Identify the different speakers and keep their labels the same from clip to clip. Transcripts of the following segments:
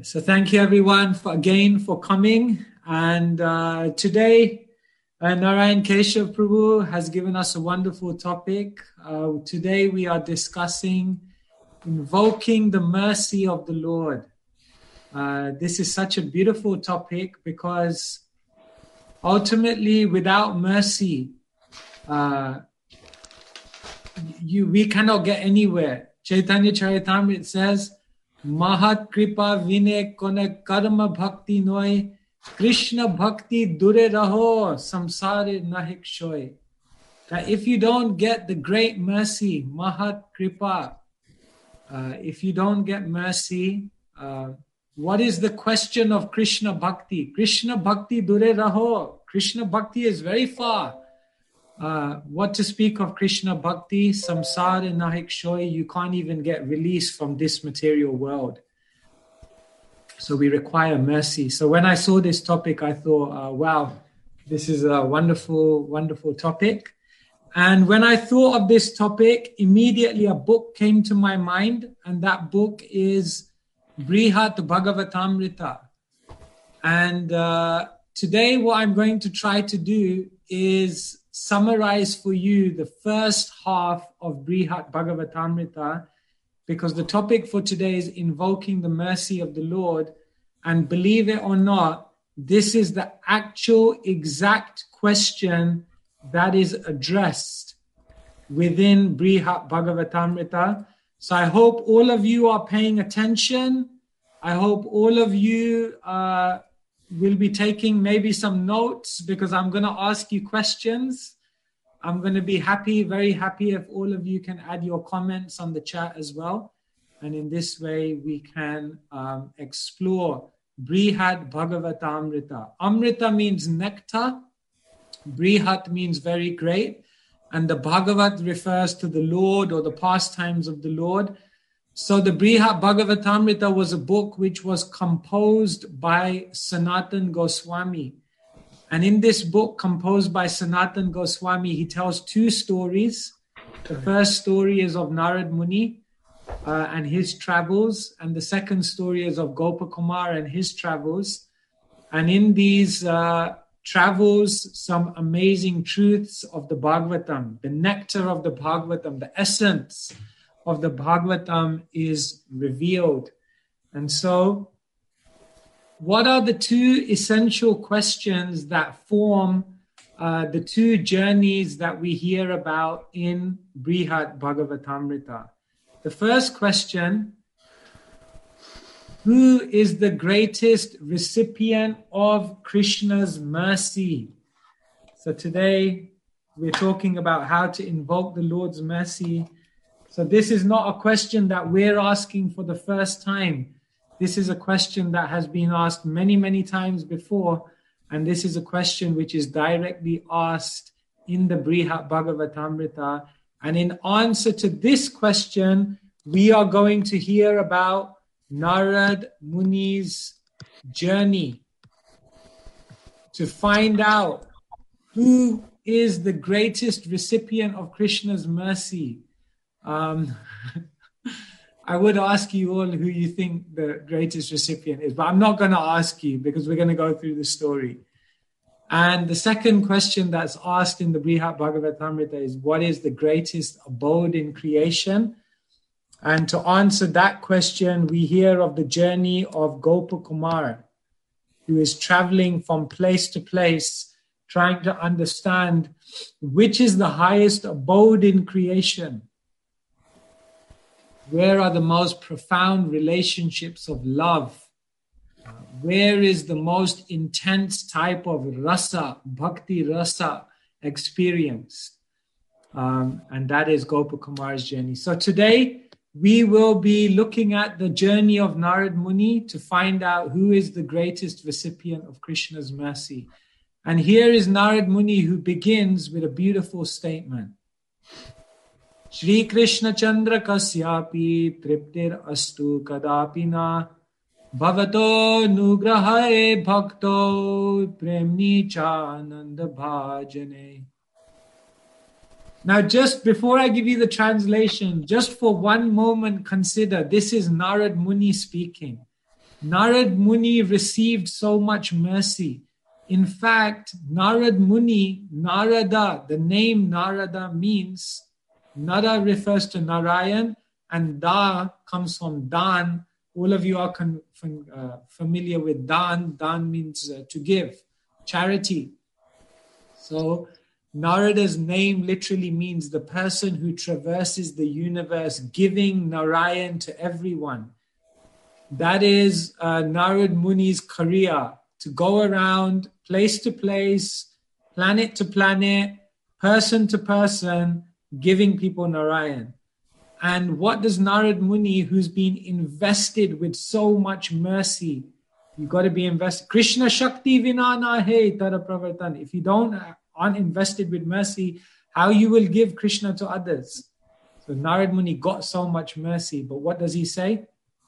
Speaker 1: So thank you everyone for coming. And today, Narayan Keshav Prabhu has given us a wonderful topic. Today we are discussing invoking the mercy of the Lord. This is such a beautiful topic because ultimately without mercy, we cannot get anywhere. Chaitanya Charitamrita says, Mahat Kripa Vine Kone Karma Bhakti Noy Krishna Bhakti Dure Raho Samsare Nahik Shoy. That if you don't get the great mercy, Mahat Kripa, if you don't get mercy, what is the question of Krishna Bhakti? Krishna Bhakti Dure Raho. Krishna Bhakti is very far. What to speak of Krishna Bhakti, samsara nahik shoy, you can't even get released from this material world. So we require mercy. So when I saw this topic, I thought, wow, this is a wonderful, wonderful topic. And when I thought of this topic, immediately a book came to my mind, and that book is Brihat Bhagavatamrita. And today what I'm going to try to do is summarize for you the first half of Brihat Bhagavatamrita, because the topic for today is invoking the mercy of the Lord. And believe it or not, this is the actual exact question that is addressed within Brihat Bhagavatamrita. So I hope all of you are paying attention. I hope all of you will be taking maybe some notes, because I'm going to ask you questions. I'm going to be happy, very happy if all of you can add your comments on the chat as well. And in this way, we can explore Brihat Bhagavatamrita. Amrita means nectar. Brihat means very great. And the Bhagavat refers to the Lord or the pastimes of the Lord. So the Brihat Bhagavatamrita was a book which was composed by Sanatan Goswami. And in this book composed by Sanatan Goswami, he tells two stories. The first story is of Narad Muni and his travels. And the second story is of Gopakumar and his travels. And in these travels, some amazing truths of the Bhagavatam, the nectar of the Bhagavatam, the essence of the Bhagavatam is revealed. And so, what are the two essential questions that form the two journeys that we hear about in Brihat Bhagavatamrita? The first question, who is the greatest recipient of Krishna's mercy? So today we're talking about how to invoke the Lord's mercy. So this is not a question that we're asking for the first time. This is a question that has been asked many, many times before. And this is a question which is directly asked in the Brihat Bhagavatamrita. And in answer to this question, we are going to hear about Narad Muni's journey to find out who is the greatest recipient of Krishna's mercy. I would ask you all who you think the greatest recipient is, but I'm not going to ask you because we're going to go through the story. And the second question that's asked in the Brihat Bhagavatamrita is, what is the greatest abode in creation? And to answer that question, we hear of the journey of Gopakumar, who is traveling from place to place, trying to understand which is the highest abode in creation. Where are the most profound relationships of love? Where is the most intense type of rasa, bhakti rasa experienced? And that is Gopakumar's journey. So today we will be looking at the journey of Narad Muni to find out who is the greatest recipient of Krishna's mercy. And here is Narad Muni, who begins with a beautiful statement. Shri Krishna Chandra Kasyapi Triptir Astu Kadapina Bhavato Nugrahaye Bhakto Premni Chananda Bhajane. Now, just before I give you the translation, just for one moment consider, this is Narad Muni speaking. Narad Muni received so much mercy. In fact, Narad Muni, Narada, the name Narada means, Nara refers to Narayan, and Da comes from Dan. All of you are familiar with Dan. Dan means to give, charity. So Narada's name literally means the person who traverses the universe, giving Narayan to everyone. That is Narad Muni's career, to go around place to place, planet to planet, person to person, giving people Narayan. And what does Narad Muni, who's been invested with so much mercy, you got to be invested. Krishna Shakti Vinana He Tara Pravartan. If you aren't invested with mercy, how you will give Krishna to others? So Narad Muni got so much mercy, but what does he say?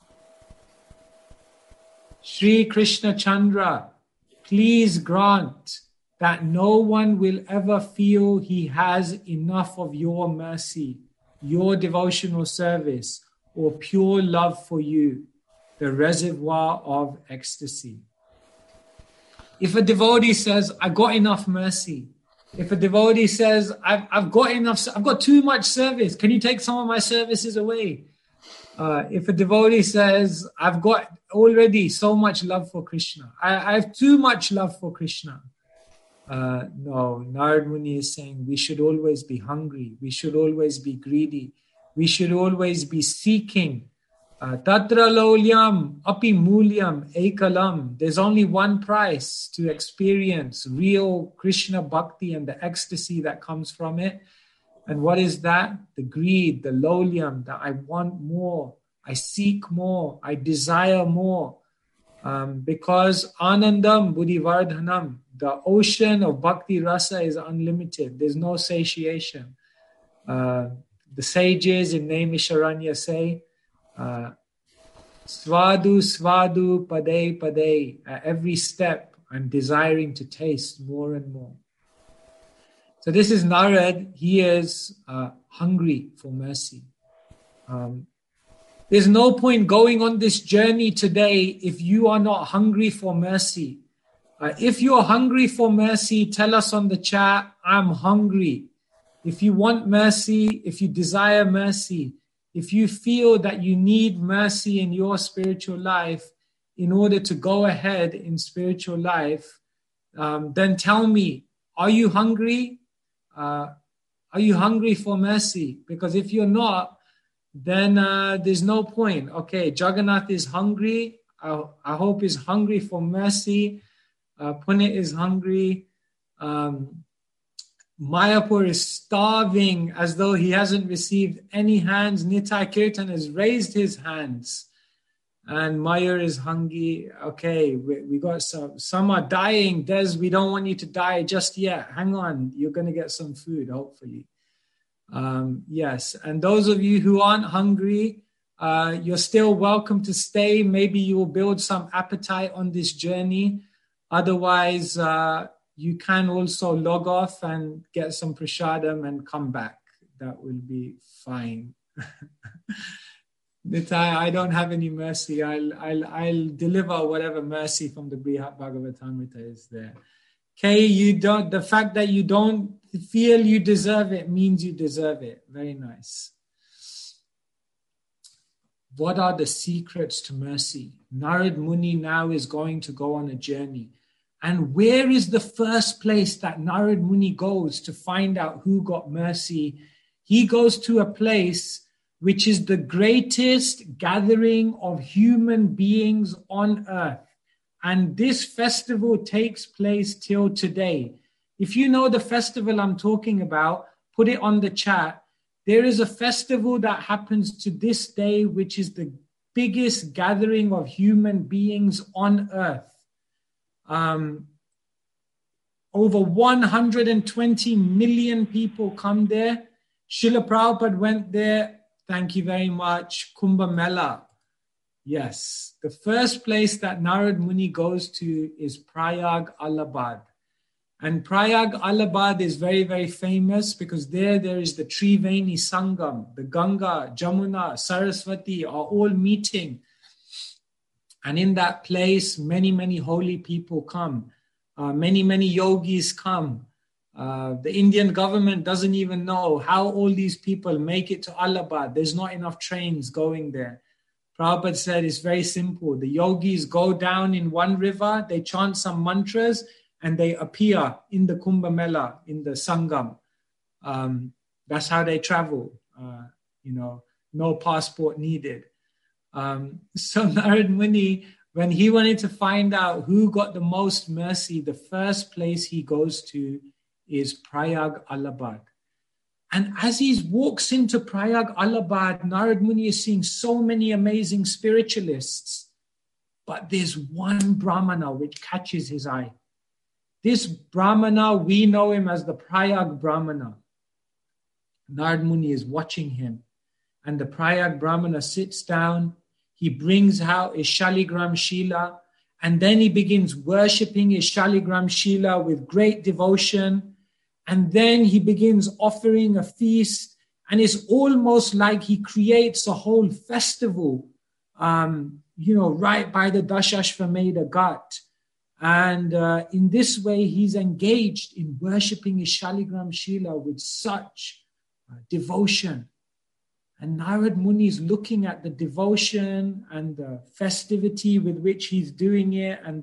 Speaker 1: Shri Krishna Chandra, please grant that no one will ever feel he has enough of your mercy, your devotional service, or pure love for you, the reservoir of ecstasy. If a devotee says, I got enough mercy, if a devotee says, I've got too much service, can you take some of my services away? If a devotee says, I've got already so much love for Krishna, I have too much love for Krishna. No, Narad Muni is saying we should always be hungry. We should always be greedy. We should always be seeking. Tatra lolyam api mulyam ekalam. There's only one price to experience real Krishna bhakti and the ecstasy that comes from it. And what is that? The greed, the lolyam, that I want more, I seek more, I desire more. Because anandam buddhivardhanam, the ocean of bhakti rasa is unlimited. There's no satiation. The sages in Naimisharanya say, Svadu, svadu, pade, pade. At every step, I'm desiring to taste more and more. So this is Narad. He is hungry for mercy. There's no point going on this journey today if you are not hungry for mercy. If you're hungry for mercy, tell us on the chat, I'm hungry. If you want mercy, if you desire mercy, if you feel that you need mercy in your spiritual life in order to go ahead in spiritual life, then tell me, are you hungry? Are you hungry for mercy? Because if you're not, then there's no point. Okay, Jagannath is hungry. I hope he's hungry for mercy. Punit is hungry. Mayapur is starving as though he hasn't received any hands. Nitai Kirtan has raised his hands. And Mayur is hungry. Okay, we got some are dying. Des, we don't want you to die just yet. Hang on, you're going to get some food, hopefully. Yes, and those of you who aren't hungry, you're still welcome to stay. Maybe you will build some appetite on this journey. Otherwise, you can also log off and get some prasadam and come back. That will be fine. Nitai, I don't have any mercy. I'll deliver whatever mercy from the Brihat Bhagavatamrita is there. Okay, the fact that you don't feel you deserve it means you deserve it. Very nice. What are the secrets to mercy? Narad Muni now is going to go on a journey. And where is the first place that Narad Muni goes to find out who got mercy? He goes to a place which is the greatest gathering of human beings on earth. And this festival takes place till today. If you know the festival I'm talking about, put it on the chat. There is a festival that happens to this day, which is the biggest gathering of human beings on earth. Over 120 million people come there. Srila Prabhupada went there. Thank you very much. Kumbh Mela. Yes, the first place that Narad Muni goes to is Prayag Allahabad. And Prayag Allahabad is very, very famous because there is the Triveni Sangam. The Ganga, Jamuna, Saraswati are all meeting. And in that place, many, many holy people come. Many yogis come. The Indian government doesn't even know how all these people make it to Allahabad. There's not enough trains going there. Prabhupada said it's very simple. The yogis go down in one river, they chant some mantras, and they appear in the Kumbh Mela, in the Sangam. That's how they travel. No passport needed. So Narad Muni, when he wanted to find out who got the most mercy, the first place he goes to is Prayag Allahabad. And as he walks into Prayag Allahabad, Narad Muni is seeing so many amazing spiritualists. But there's one Brahmana which catches his eye. This Brahmana, we know him as the Prayag Brahmana. Narad Muni is watching him. And the Prayag Brahmana sits down. He brings out his Shaligram Shila. And then he begins worshipping his Shaligram Shila with great devotion. And then he begins offering a feast. And it's almost like he creates a whole festival, right by the Dashashvamedha Ghat. And in this way, he's engaged in worshipping his Shaligram Shila with such devotion. And Narad Muni is looking at the devotion and the festivity with which he's doing it. And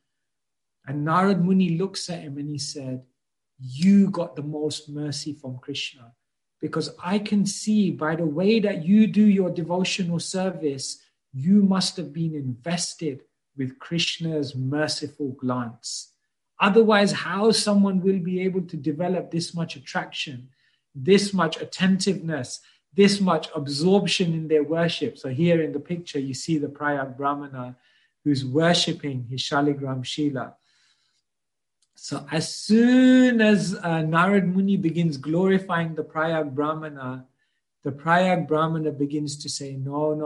Speaker 1: Narad Muni looks at him and he said, "You got the most mercy from Krishna, because I can see by the way that you do your devotional service, you must have been invested with Krishna's merciful glance. Otherwise, how someone will be able to develop this much attraction, this much attentiveness, this much absorption in their worship?" So here in the picture, you see the Prayag Brahmana who's worshipping his Shaligram Shila. So as soon as Narad Muni begins glorifying the Prayag Brahmana begins to say, no,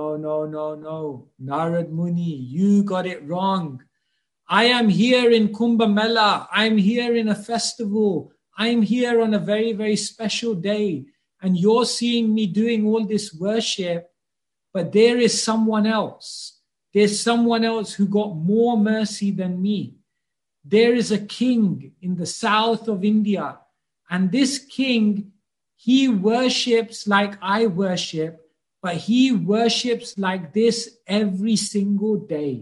Speaker 1: Narad Muni, you got it wrong. I am here in Kumbh Mela. I'm here in a festival. I'm here on a very, very special day. And you're seeing me doing all this worship, but there is someone else. There's someone else who got more mercy than me. There is a king in the south of India, and this king, he worships like I worship, but he worships like this every single day.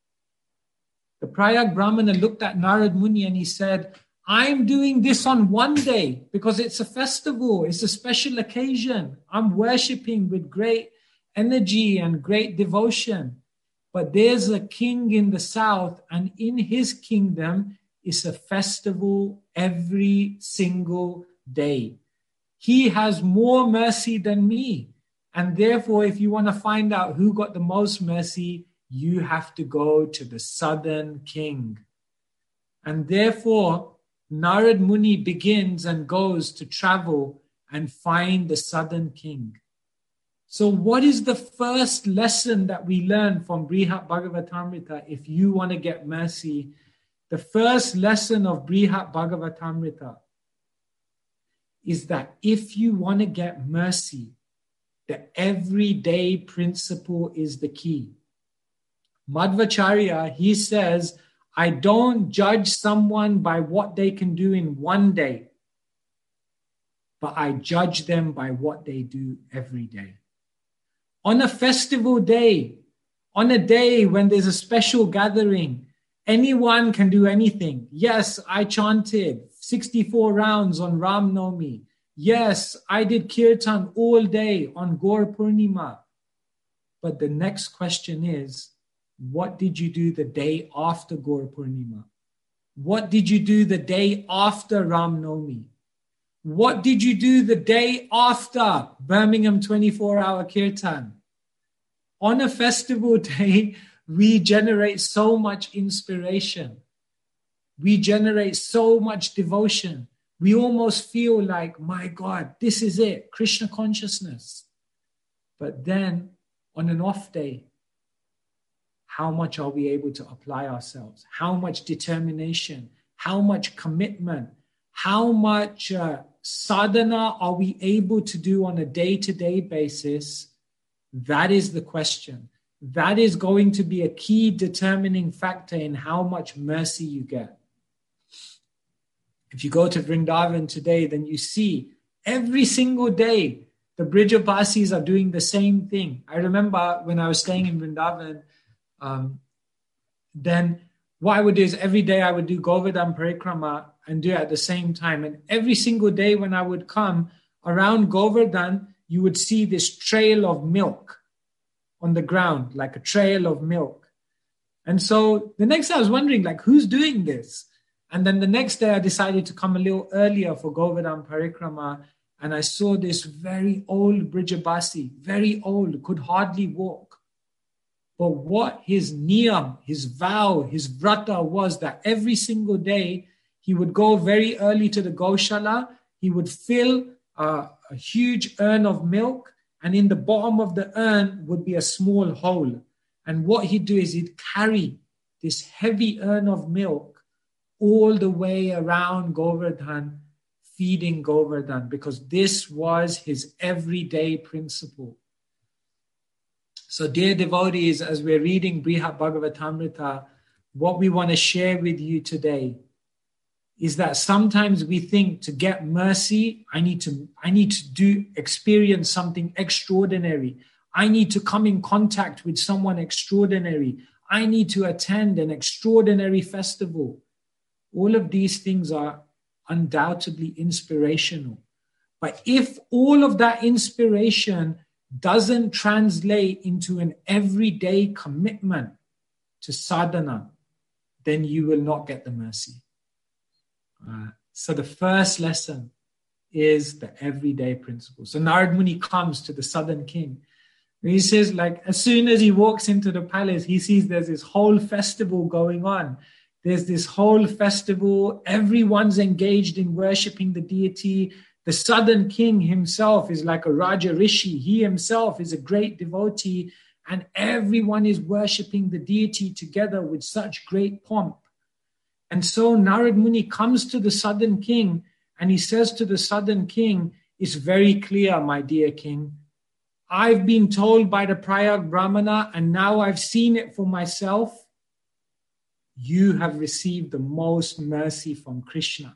Speaker 1: The Prayag Brahmana looked at Narad Muni and he said, "I'm doing this on one day because it's a festival, it's a special occasion. I'm worshipping with great energy and great devotion. But there's a king in the south, and in his kingdom is a festival every single day. He has more mercy than me. And therefore, if you want to find out who got the most mercy, you have to go to the southern king." And therefore, Narad Muni begins and goes to travel and find the southern king. So what is the first lesson that we learn from Brihat Bhagavatamrita if you want to get mercy? The first lesson of Brihat Bhagavatamrita is that if you want to get mercy, the everyday principle is the key. Madhvacharya, he says, I don't judge someone by what they can do in one day, but I judge them by what they do every day. On a festival day, on a day when there's a special gathering, anyone can do anything. Yes, I chanted 64 rounds on Ram Navami. Yes, I did kirtan all day on Gaur Purnima. But the next question is, what did you do the day after Gaur Purnima? What did you do the day after Ram Navami? What did you do the day after Birmingham 24-hour kirtan? On a festival day, we generate so much inspiration. We generate so much devotion. We almost feel like, my God, this is it, Krishna consciousness. But then on an off day, how much are we able to apply ourselves? How much determination? How much commitment? How much sadhana are we able to do on a day-to-day basis? That is the question. that is going to be a key determining factor in how much mercy you get. If you go to Vrindavan today, then you see every single day the Brijabasis are doing the same thing. I remember when I was staying in Vrindavan, then what I would do is every day I would do Govardhan Parikrama and do it at the same time. And every single day when I would come around Govardhan, you would see this trail of milk on the ground, like a trail of milk. And so the next day I was wondering, like, who's doing this? And then the next day I decided to come a little earlier for Govardhan Parikrama. And I saw this very old Brijabasi, very old, could hardly walk. But what his niyam, his vow, his vrata was that every single day he would go very early to the Gaushala, he would fill a huge urn of milk, and in the bottom of the urn would be a small hole. And what he'd do is he'd carry this heavy urn of milk all the way around Govardhan, feeding Govardhan, because this was his everyday principle. So dear devotees, as we're reading Brihat Bhagavatamrita, what we want to share with you today is that sometimes we think to get mercy, I need to experience something extraordinary. I need to come in contact with someone extraordinary. I need to attend an extraordinary festival. All of these things are undoubtedly inspirational. But if all of that inspiration doesn't translate into an everyday commitment to sadhana, then you will not get the mercy. So the first lesson is the everyday principle. So Narad Muni comes to the southern king. He says, like, as soon as he walks into the palace, he sees there's this whole festival going on. There's this whole festival. Everyone's engaged in worshipping the deity. The southern king himself is like a Raja Rishi. He himself is a great devotee, and everyone is worshipping the deity together with such great pomp. And so Narad Muni comes to the southern king and he says to the southern king, it's very clear, my dear king. I've been told by the Prayag Brahmana and now I've seen it for myself. You have received the most mercy from Krishna.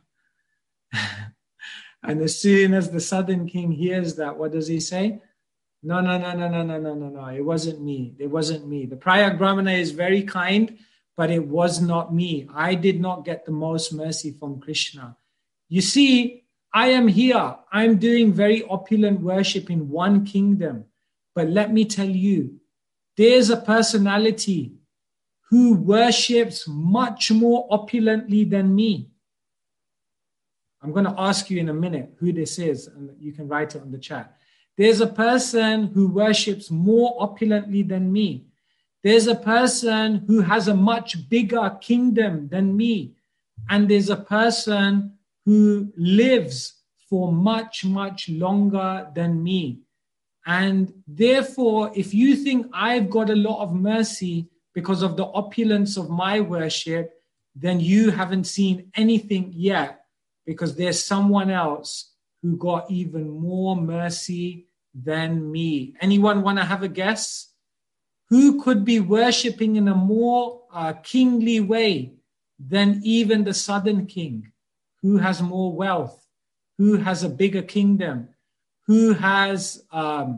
Speaker 1: And as soon as the southern king hears that, what does he say? No. It wasn't me. It wasn't me. The Prayag Brahmana is very kind, but it was not me. I did not get the most mercy from Krishna. You see, I am here. I'm doing very opulent worship in one kingdom. But let me tell you, there's a personality who worships much more opulently than me. I'm going to ask you in a minute who this is, and you can write it on the chat. There's a person who worships more opulently than me. There's a person who has a much bigger kingdom than me. And there's a person who lives for much, much longer than me. And therefore, if you think I've got a lot of mercy because of the opulence of my worship, then you haven't seen anything yet, because there's someone else who got even more mercy than me. Anyone want to have a guess? Who could be worshipping in a more kingly way than even the southern king? Who has more wealth? Who has a bigger kingdom? Who has a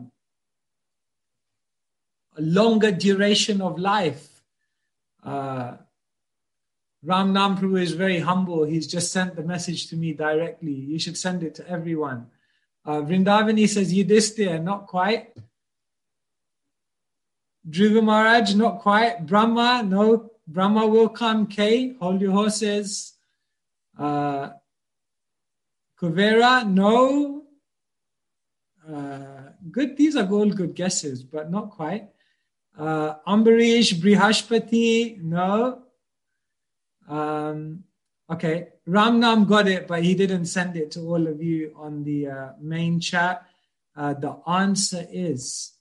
Speaker 1: longer duration of life? Ram Nam Prabhu is very humble. He's just sent the message to me directly. You should send it to everyone. Vrindavani says, Yudhishthira, not quite. Dhruva Maharaj, not quite. Brahma, no. Brahma will come. K, hold your horses. Kuvera, no. Good. These are all good guesses, but not quite. Ambarish, Brihashpati, no. Okay, Ramnam got it, but he didn't send it to all of you on the main chat. The answer is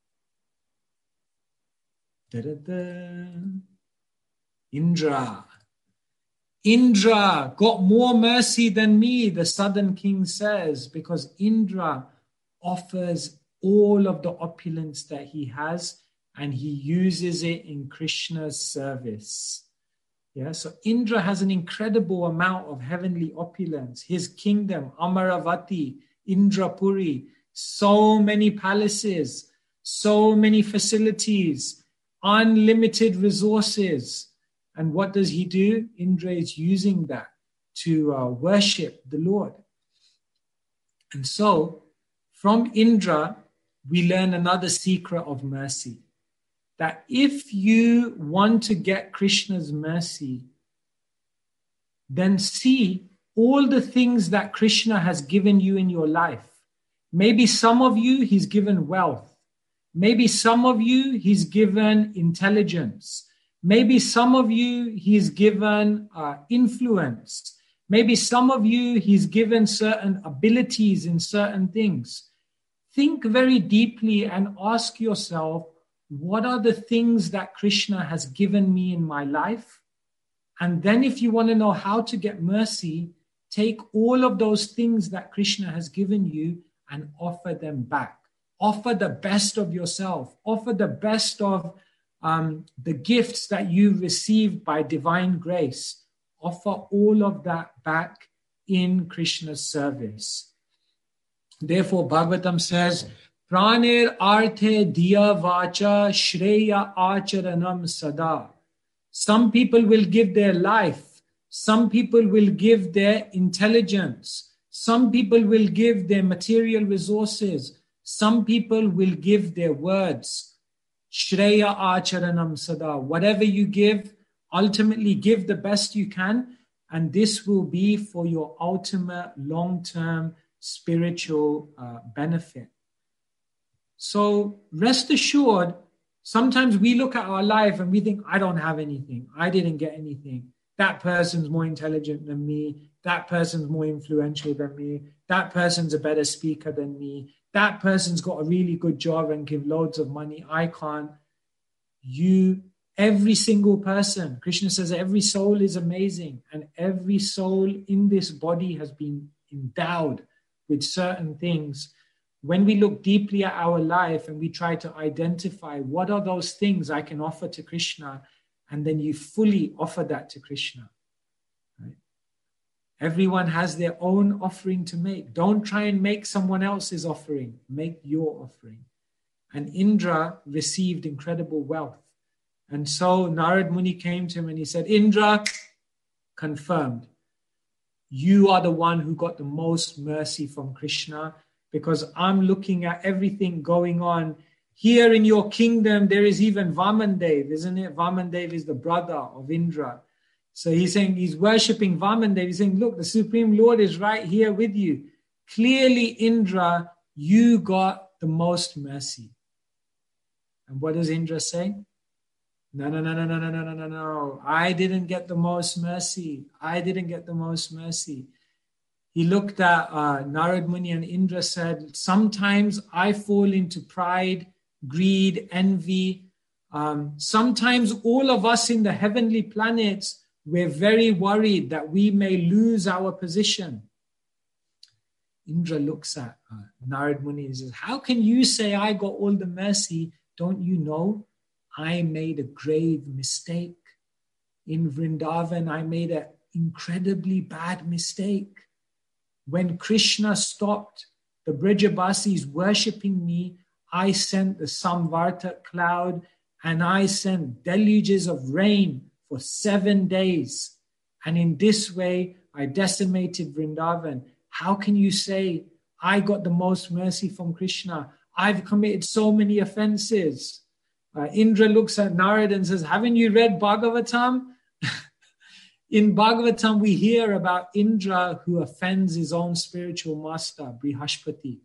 Speaker 1: Indra. Indra got more mercy than me, the southern king says, because Indra offers all of the opulence that he has, and he uses it in Krishna's service. Yeah, so Indra has an incredible amount of heavenly opulence. His kingdom, Amaravati, Indrapuri, so many palaces, so many facilities, unlimited resources. And what does he do? Indra is using that to worship the Lord. And so, from Indra, we learn another secret of mercy. That if you want to get Krishna's mercy, then see all the things that Krishna has given you in your life. Maybe some of you, he's given wealth. Maybe some of you, he's given intelligence. Maybe some of you, he's given influence. Maybe some of you, he's given certain abilities in certain things. Think very deeply and ask yourself, what are the things that Krishna has given me in my life? And then if you want to know how to get mercy, take all of those things that Krishna has given you and offer them back. Offer the best of yourself. Offer the best of the gifts that you've received by divine grace. Offer all of that back in Krishna's service. Therefore, Bhagavatam says, Pranir arte diya vacha shreya acharanam sada. Some people will give their life. Some people will give their intelligence. Some people will give their material resources. Some people will give their words. Shreya acharanam sada. Whatever you give, ultimately give the best you can. And this will be for your ultimate long-term spiritual benefit. So rest assured, sometimes we look at our life and we think, I don't have anything. I didn't get anything. That person's more intelligent than me. That person's more influential than me. That person's a better speaker than me. That person's got a really good job and give loads of money. I can't. Every single person, Krishna says every soul is amazing, and every soul in this body has been endowed with certain things. When we look deeply at our life and we try to identify what are those things I can offer to Krishna, and then you fully offer that to Krishna. Right? Everyone has their own offering to make. Don't try and make someone else's offering. Make your offering. And Indra received incredible wealth. And so Narad Muni came to him and he said, Indra, confirmed. You are the one who got the most mercy from Krishna, because I'm looking at everything going on. Here in your kingdom, there is even Vamandev, isn't it? Vamandev is the brother of Indra. So he's saying, he's worshipping Vamandev. He's saying, look, the Supreme Lord is right here with you. Clearly, Indra, you got the most mercy. And what does Indra say? No. I didn't get the most mercy. I didn't get the most mercy. He looked at Narad Muni and Indra said, sometimes I fall into pride, greed, envy. Sometimes all of us in the heavenly planets, we're very worried that we may lose our position. Indra looks at Narad Muni and says, how can you say I got all the mercy? Don't you know I made a grave mistake? In Vrindavan, I made an incredibly bad mistake. When Krishna stopped the Brijabasis worshipping me, I sent the Samvarta cloud and I sent deluges of rain for 7 days. And in this way, I decimated Vrindavan. How can you say I got the most mercy from Krishna? I've committed so many offenses. Indra looks at Narad and says, haven't you read Bhagavatam? In Bhagavatam, we hear about Indra who offends his own spiritual master, Brihaspati.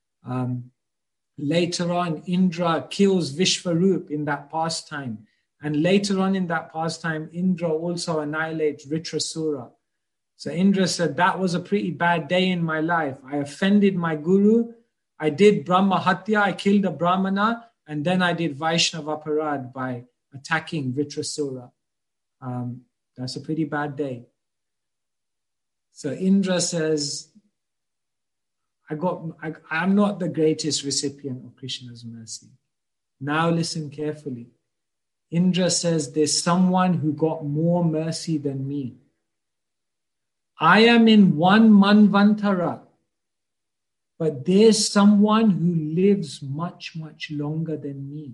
Speaker 1: Later on, Indra kills Vishvarup in that pastime. And later on in that pastime, Indra also annihilates Ritrasura. So Indra said, that was a pretty bad day in my life. I offended my guru. I did Brahma Hatya. I killed a Brahmana. And then I did Vaishnava Aparad by attacking Ritrasura. That's a pretty bad day. So Indra says, I'm not the greatest recipient of Krishna's mercy. Now listen carefully. Indra says, there's someone who got more mercy than me. I am in one Manvantara, but there's someone who lives much, much longer than me.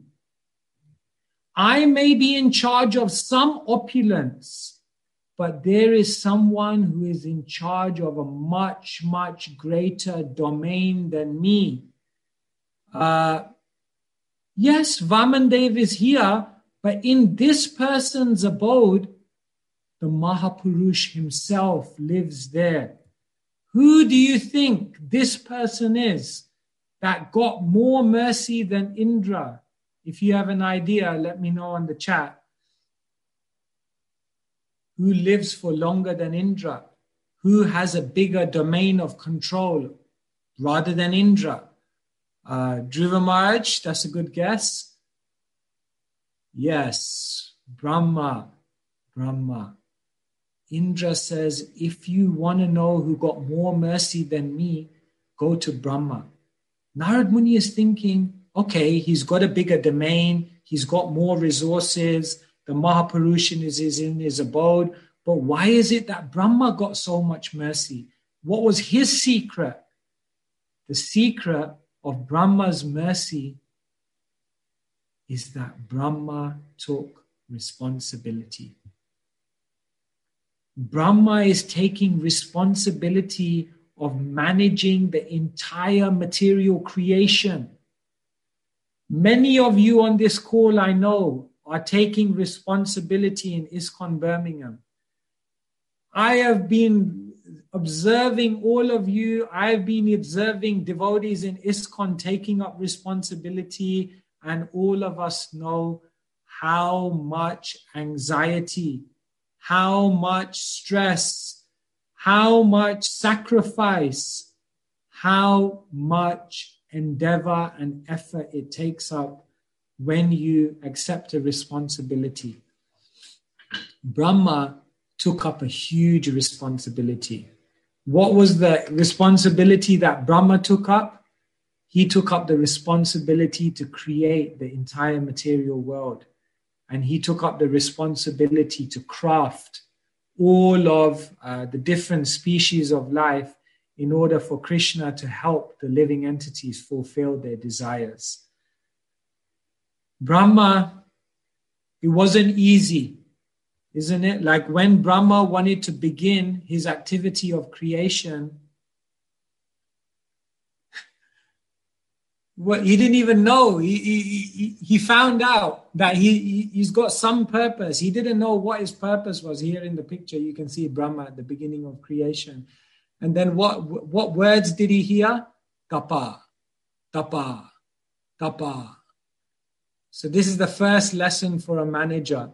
Speaker 1: I may be in charge of some opulence, but there is someone who is in charge of a much, much greater domain than me. Yes, Vamandev is here, but in this person's abode, the Mahapurush himself lives there. Who do you think this person is that got more mercy than Indra? If you have an idea, let me know on the chat. Who lives for longer than Indra? Who has a bigger domain of control rather than Indra? Dhruva Maharaj, that's a good guess. Yes, Brahma. Indra says, if you want to know who got more mercy than me, go to Brahma. Narad Muni is thinking, okay, he's got a bigger domain, he's got more resources, the Mahapurushan is in his abode, but why is it that Brahma got so much mercy? What was his secret? The secret of Brahma's mercy is that Brahma took responsibility. Brahma is taking responsibility of managing the entire material creation. Many of you on this call, I know, are taking responsibility in ISKCON Birmingham. I have been observing all of you. I've been observing devotees in ISKCON taking up responsibility, and all of us know how much anxiety, how much stress, how much sacrifice, how much endeavor and effort it takes up when you accept a responsibility. Brahma took up a huge responsibility. What was the responsibility that Brahma took up? He took up the responsibility to create the entire material world. And he took up the responsibility to craft all of the different species of life in order for Krishna to help the living entities fulfill their desires. Brahma, it wasn't easy, isn't it? Like when Brahma wanted to begin his activity of creation, well, he didn't even know. He found out that he's got some purpose. He didn't know what his purpose was. Here in the picture, you can see Brahma at the beginning of creation. And then what words did he hear? Tapa, tapa, tapa. So this is the first lesson for a manager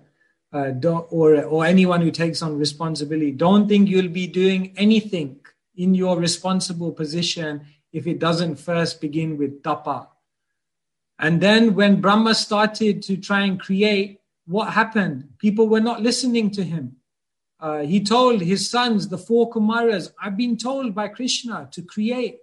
Speaker 1: or anyone who takes on responsibility. Don't think you'll be doing anything in your responsible position if it doesn't first begin with tapa. And then when Brahma started to try and create, what happened? People were not listening to him. He told his sons, the 4 Kumaras, I've been told by Krishna to create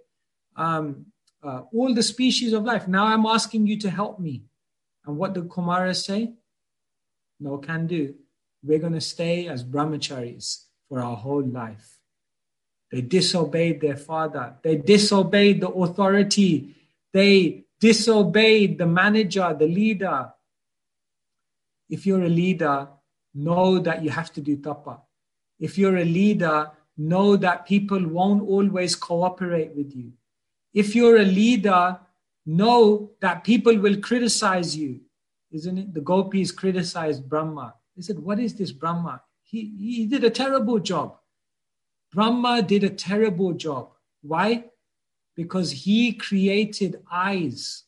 Speaker 1: all the species of life. Now I'm asking you to help me. And what did Kumaras say? No can do. We're going to stay as brahmacharis for our whole life. They disobeyed their father. They disobeyed the authority. They disobeyed the manager, the leader. If you're a leader, know that you have to do tapa. If you're a leader, know that people won't always cooperate with you. If you're a leader, know that people will criticize you. Isn't it? The gopis criticized Brahma. They said, what is this Brahma? He did a terrible job. Brahma did a terrible job. Why? Because he created eyes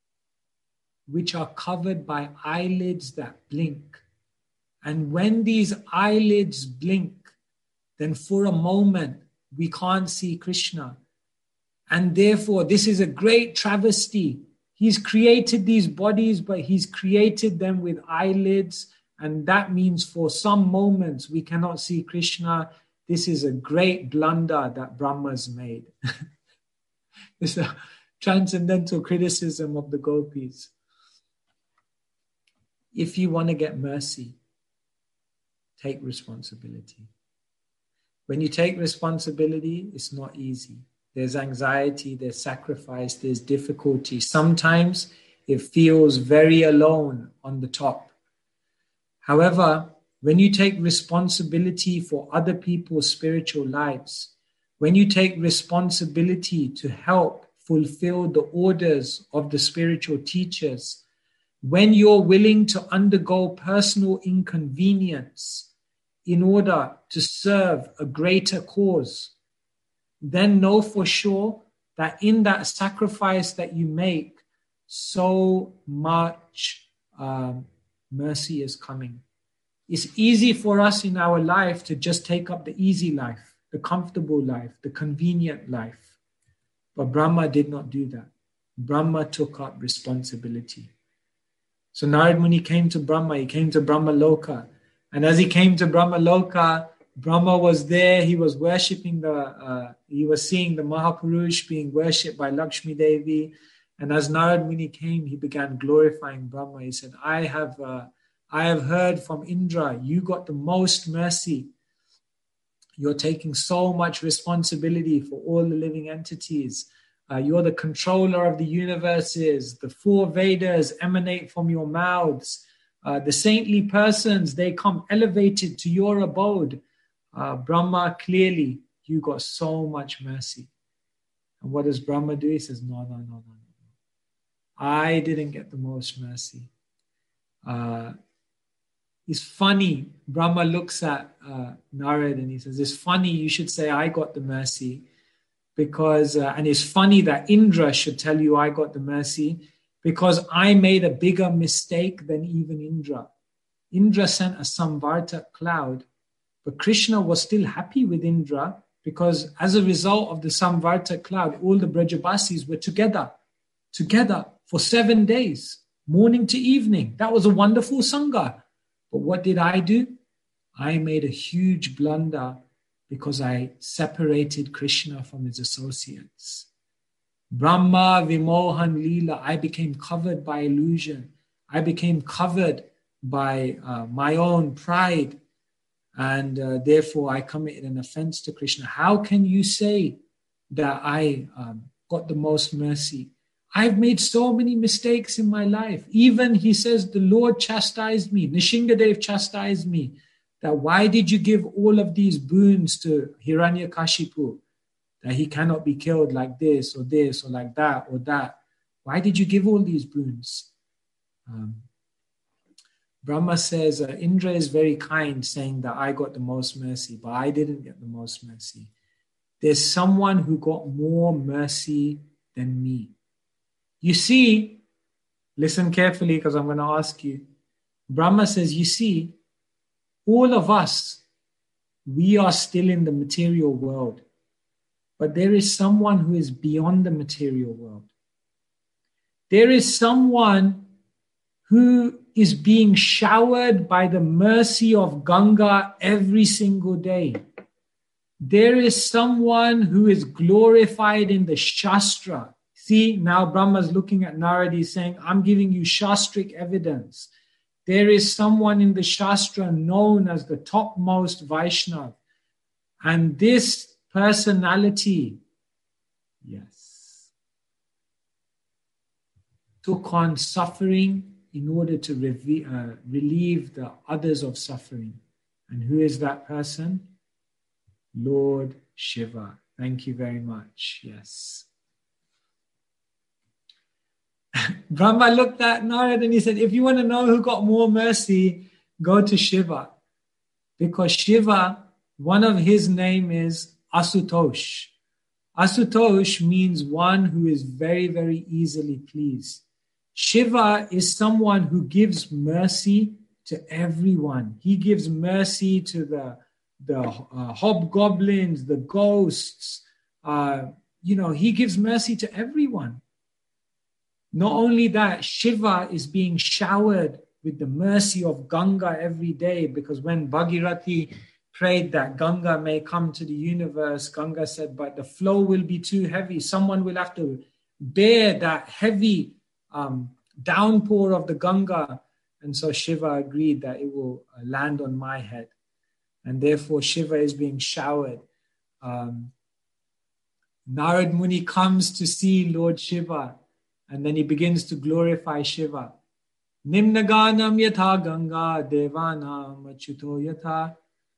Speaker 1: which are covered by eyelids that blink. And when these eyelids blink, then for a moment we can't see Krishna. And therefore, this is a great travesty. He's created these bodies, but he's created them with eyelids. And that means for some moments we cannot see Krishna. This is a great blunder that Brahma's made. It's a transcendental criticism of the gopis. If you want to get mercy, take responsibility. When you take responsibility, it's not easy. There's anxiety, there's sacrifice, there's difficulty. Sometimes it feels very alone on the top. However, when you take responsibility for other people's spiritual lives, when you take responsibility to help fulfill the orders of the spiritual teachers, when you're willing to undergo personal inconvenience in order to serve a greater cause, then know for sure that in that sacrifice that you make, so much mercy is coming. It's easy for us in our life to just take up the easy life, the comfortable life, the convenient life. But Brahma did not do that. Brahma took up responsibility. So Narad Muni came to Brahma, he came to Brahma Loka. And as he came to Brahma Loka, Brahma was there, he was worshipping he was seeing the Mahapurush being worshipped by Lakshmi Devi. And as Narad Muni came, he began glorifying Brahma. He said, I have heard from Indra, you got the most mercy. You're taking so much responsibility for all the living entities. You're the controller of the universes. The 4 Vedas emanate from your mouths. The saintly persons, they come elevated to your abode. Brahma, clearly, you got so much mercy. And what does Brahma do? He says, no. I didn't get the most mercy. It's funny. Brahma looks at Narad and he says, it's funny you should say I got the mercy. Because, and it's funny that Indra should tell you I got the mercy, because I made a bigger mistake than even Indra. Indra sent a Samvarta cloud, but Krishna was still happy with Indra, because as a result of the Samvarta cloud, all the Brajabasis were together for 7 days, morning to evening. That was a wonderful Sangha. But what did I do? I made a huge blunder because I separated Krishna from his associates. Brahma Vimohan Leela, I became covered by illusion. I became covered by my own pride. And therefore I committed an offense to Krishna. How can you say that I got the most mercy? I've made so many mistakes in my life. Even, he says, the Lord chastised me. Nishingadev chastised me. That why did you give all of these boons to Hiranyakashipu? That he cannot be killed like this or like that or that. Why did you give all these boons? Brahma says, Indra is very kind, saying that I got the most mercy, but I didn't get the most mercy. There's someone who got more mercy than me. You see, listen carefully because I'm going to ask you. Brahma says, you see, all of us, we are still in the material world. But there is someone who is beyond the material world. There is someone who is being showered by the mercy of Ganga every single day. There is someone who is glorified in the Shastra. See, now Brahma's looking at Narad, he's saying, I'm giving you Shastric evidence. There is someone in the Shastra known as the topmost Vaishnav. And this personality, yes, took on suffering in order to relieve the others of suffering. And who is that person? Lord Shiva. Thank you very much. Yes. Brahma looked at Narad and he said, if you want to know who got more mercy, go to Shiva. Because Shiva, one of his name is Asutosh. Asutosh means one who is very, very easily pleased. Shiva is someone who gives mercy to everyone. He gives mercy to the hobgoblins, the ghosts. He gives mercy to everyone. Not only that, Shiva is being showered with the mercy of Ganga every day, because when Bhagirathi prayed that Ganga may come to the universe, Ganga said, but the flow will be too heavy. Someone will have to bear that heavy downpour of the Ganga. And so Shiva agreed that it will land on my head. And therefore Shiva is being showered. Narad Muni comes to see Lord Shiva, and then he begins to glorify Shiva. Nimnaganam yatha Ganga devanam achyuto yatha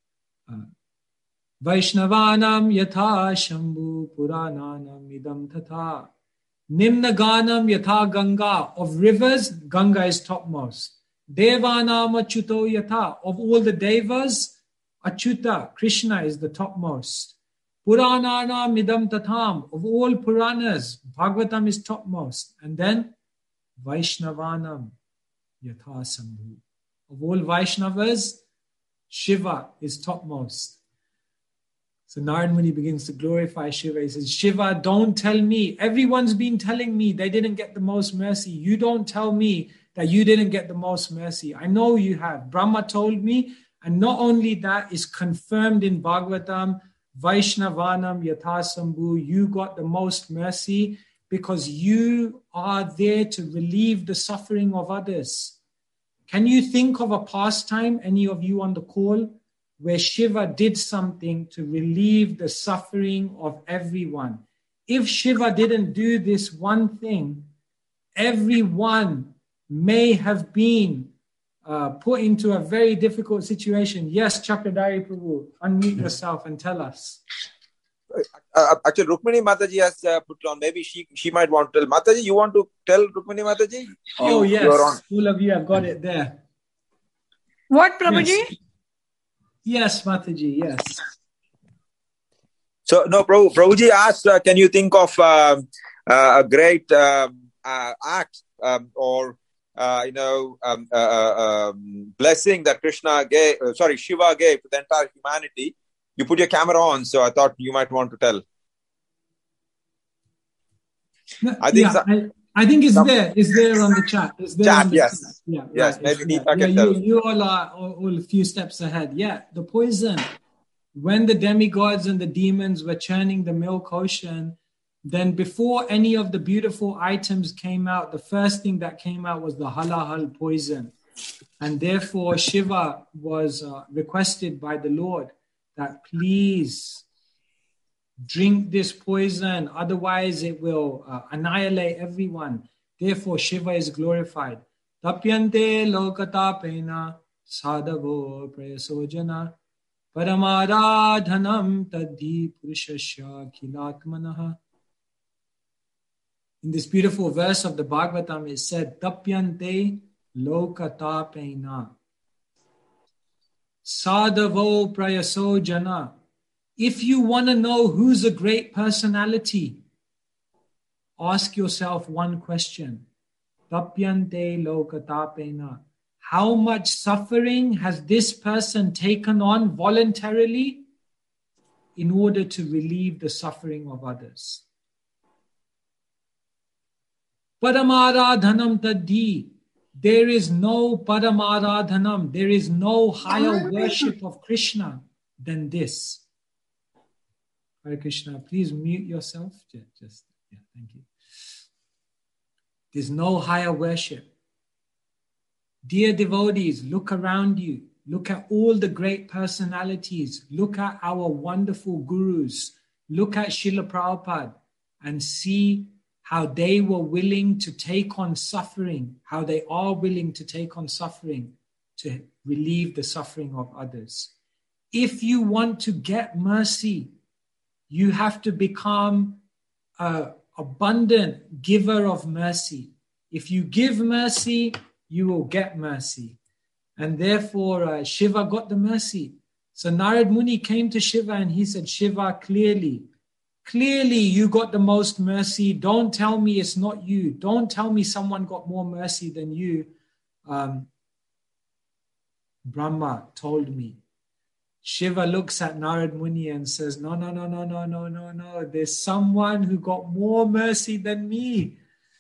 Speaker 1: Vaishnavanam yatha Shambhu Purananam idam tatha. Nimnaganam yatha Ganga. Of rivers, Ganga is topmost. Devanam achyuto yatha. Of all the devas, Achyuta, Krishna is the topmost. Purananam idam tatham. Of all Puranas, Bhagavatam is topmost. And then Vaishnavanam yatha Shambhu. Of all Vaishnavas, Shiva is topmost. So Narad Muni begins to glorify Shiva. He says, Shiva, don't tell me. Everyone's been telling me they didn't get the most mercy. You don't tell me that you didn't get the most mercy. I know you have. Brahma told me. And not only that, is confirmed in Bhagavatam, Vaishnavanam yatha Shambhu. You got the most mercy because you are there to relieve the suffering of others. Can you think of a pastime, any of you on the call, where Shiva did something to relieve the suffering of everyone? If Shiva didn't do this one thing, everyone may have been put into a very difficult situation. Yes, Chakradhari Prabhu, unmute yourself and tell us.
Speaker 2: Actually, Rukmini Mataji has put on. Maybe she might want to tell. Mataji, you want to tell Rukmini Mataji?
Speaker 1: Oh, yes. All of you have got it there.
Speaker 3: What, Prabhuji?
Speaker 1: Yes, Mataji, yes.
Speaker 2: So, no, Prabhuji asked, can you think of a great act or blessing that Shiva gave to the entire humanity? You put your camera on, so I thought you might want to tell.
Speaker 1: No, I think it's there. It's there on the chat. It's there on the chat. Yeah,
Speaker 2: yes.
Speaker 1: Right,
Speaker 2: maybe I can tell.
Speaker 1: You all are all a few steps ahead. Yeah, the poison. When the demigods and the demons were churning the milk ocean, then before any of the beautiful items came out, the first thing that came out was the halahal poison. And therefore Shiva was requested by the Lord that please drink this poison, otherwise it will annihilate everyone. Therefore Shiva is glorified. Tapyante lokatapena sadhavo prayasojana paramaradhanam tadhi purushasya khilatmanaha. In this beautiful verse of the Bhagavatam, it said, Tapyante lokatapena sadhavo prayaso jana. If you want to know who's a great personality, ask yourself one question. Tapyante lokatapena. How much suffering has this person taken on voluntarily in order to relieve the suffering of others? Paramaradhanam tadhi. There is no paramaradhanam. There is no higher worship of Krishna than this. Hare Krishna, please mute yourself. Thank you. There's no higher worship. Dear devotees, look around you. Look at all the great personalities. Look at our wonderful gurus. Look at Srila Prabhupada and see how they were willing to take on suffering, how they are willing to take on suffering to relieve the suffering of others. If you want to get mercy, you have to become an abundant giver of mercy. If you give mercy, you will get mercy. And therefore, Shiva got the mercy. So Narad Muni came to Shiva and he said, Shiva, clearly you got the most mercy. Don't tell me it's not you. Don't tell me someone got more mercy than you. Brahma told me. Shiva looks at Narad Muni and says, no. There's someone who got more mercy than me.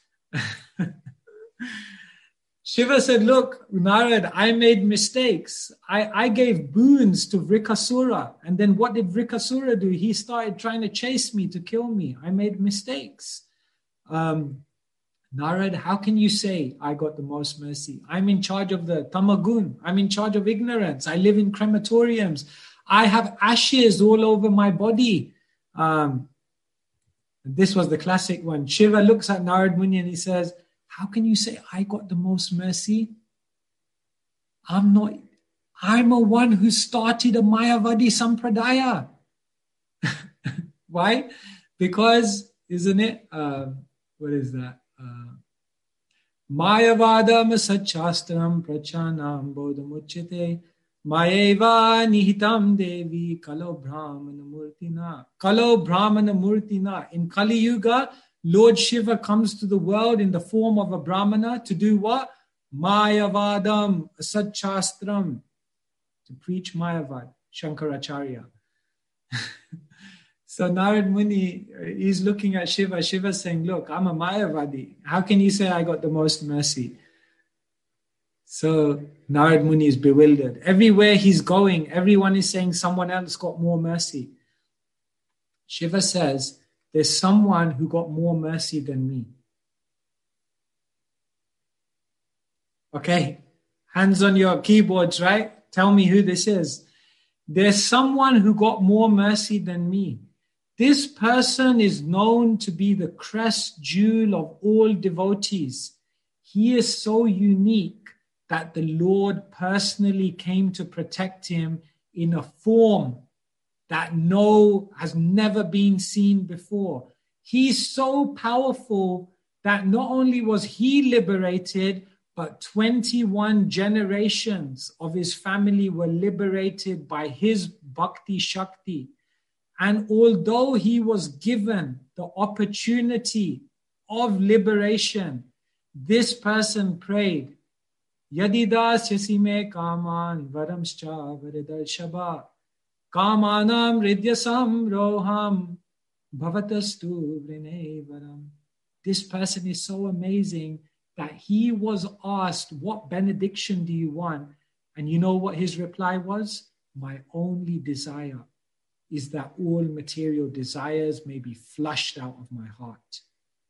Speaker 1: Shiva said, look, Narad, I made mistakes. I gave boons to Vrikasura. And then what did Vrikasura do? He started trying to chase me to kill me. I made mistakes. Narad, how can you say I got the most mercy? I'm in charge of the tamagun. I'm in charge of ignorance. I live in crematoriums. I have ashes all over my body. This was the classic one. Shiva looks at Narad Muni and he says, how can you say I got the most mercy? I'm a one who started a Mayavadi Sampradaya. Why? Because, isn't it? What is that? Mayavadam Satchastram Prachanam Bodhamuchite Mayeva Nihitam Devi Kalo Brahmana Murtina. Kalo Brahmana Murtina. In Kali Yuga, Lord Shiva comes to the world in the form of a Brahmana to do what? Mayavadam Satchastram. To preach Mayavad, Shankaracharya. So Narad Muni is looking at Shiva. Shiva saying, look, I'm a Mayavadi. How can you say I got the most mercy? So Narad Muni is bewildered. Everywhere he's going, everyone is saying someone else got more mercy. Shiva says, there's someone who got more mercy than me. Okay, hands on your keyboards, right? Tell me who this is. There's someone who got more mercy than me. This person is known to be the crest jewel of all devotees. He is so unique that the Lord personally came to protect him in a form that has never been seen before. He's so powerful that not only was he liberated, but 21 generations of his family were liberated by his bhakti shakti. And although he was given the opportunity of liberation, this person prayed, Yadidas yasime kaman varamscha varidal shaba kamanam ridyasam roham bhavatastu vrine varam. This person is so amazing that he was asked, what benediction do you want? And you know what his reply was? My only desire is that all material desires may be flushed out of my heart.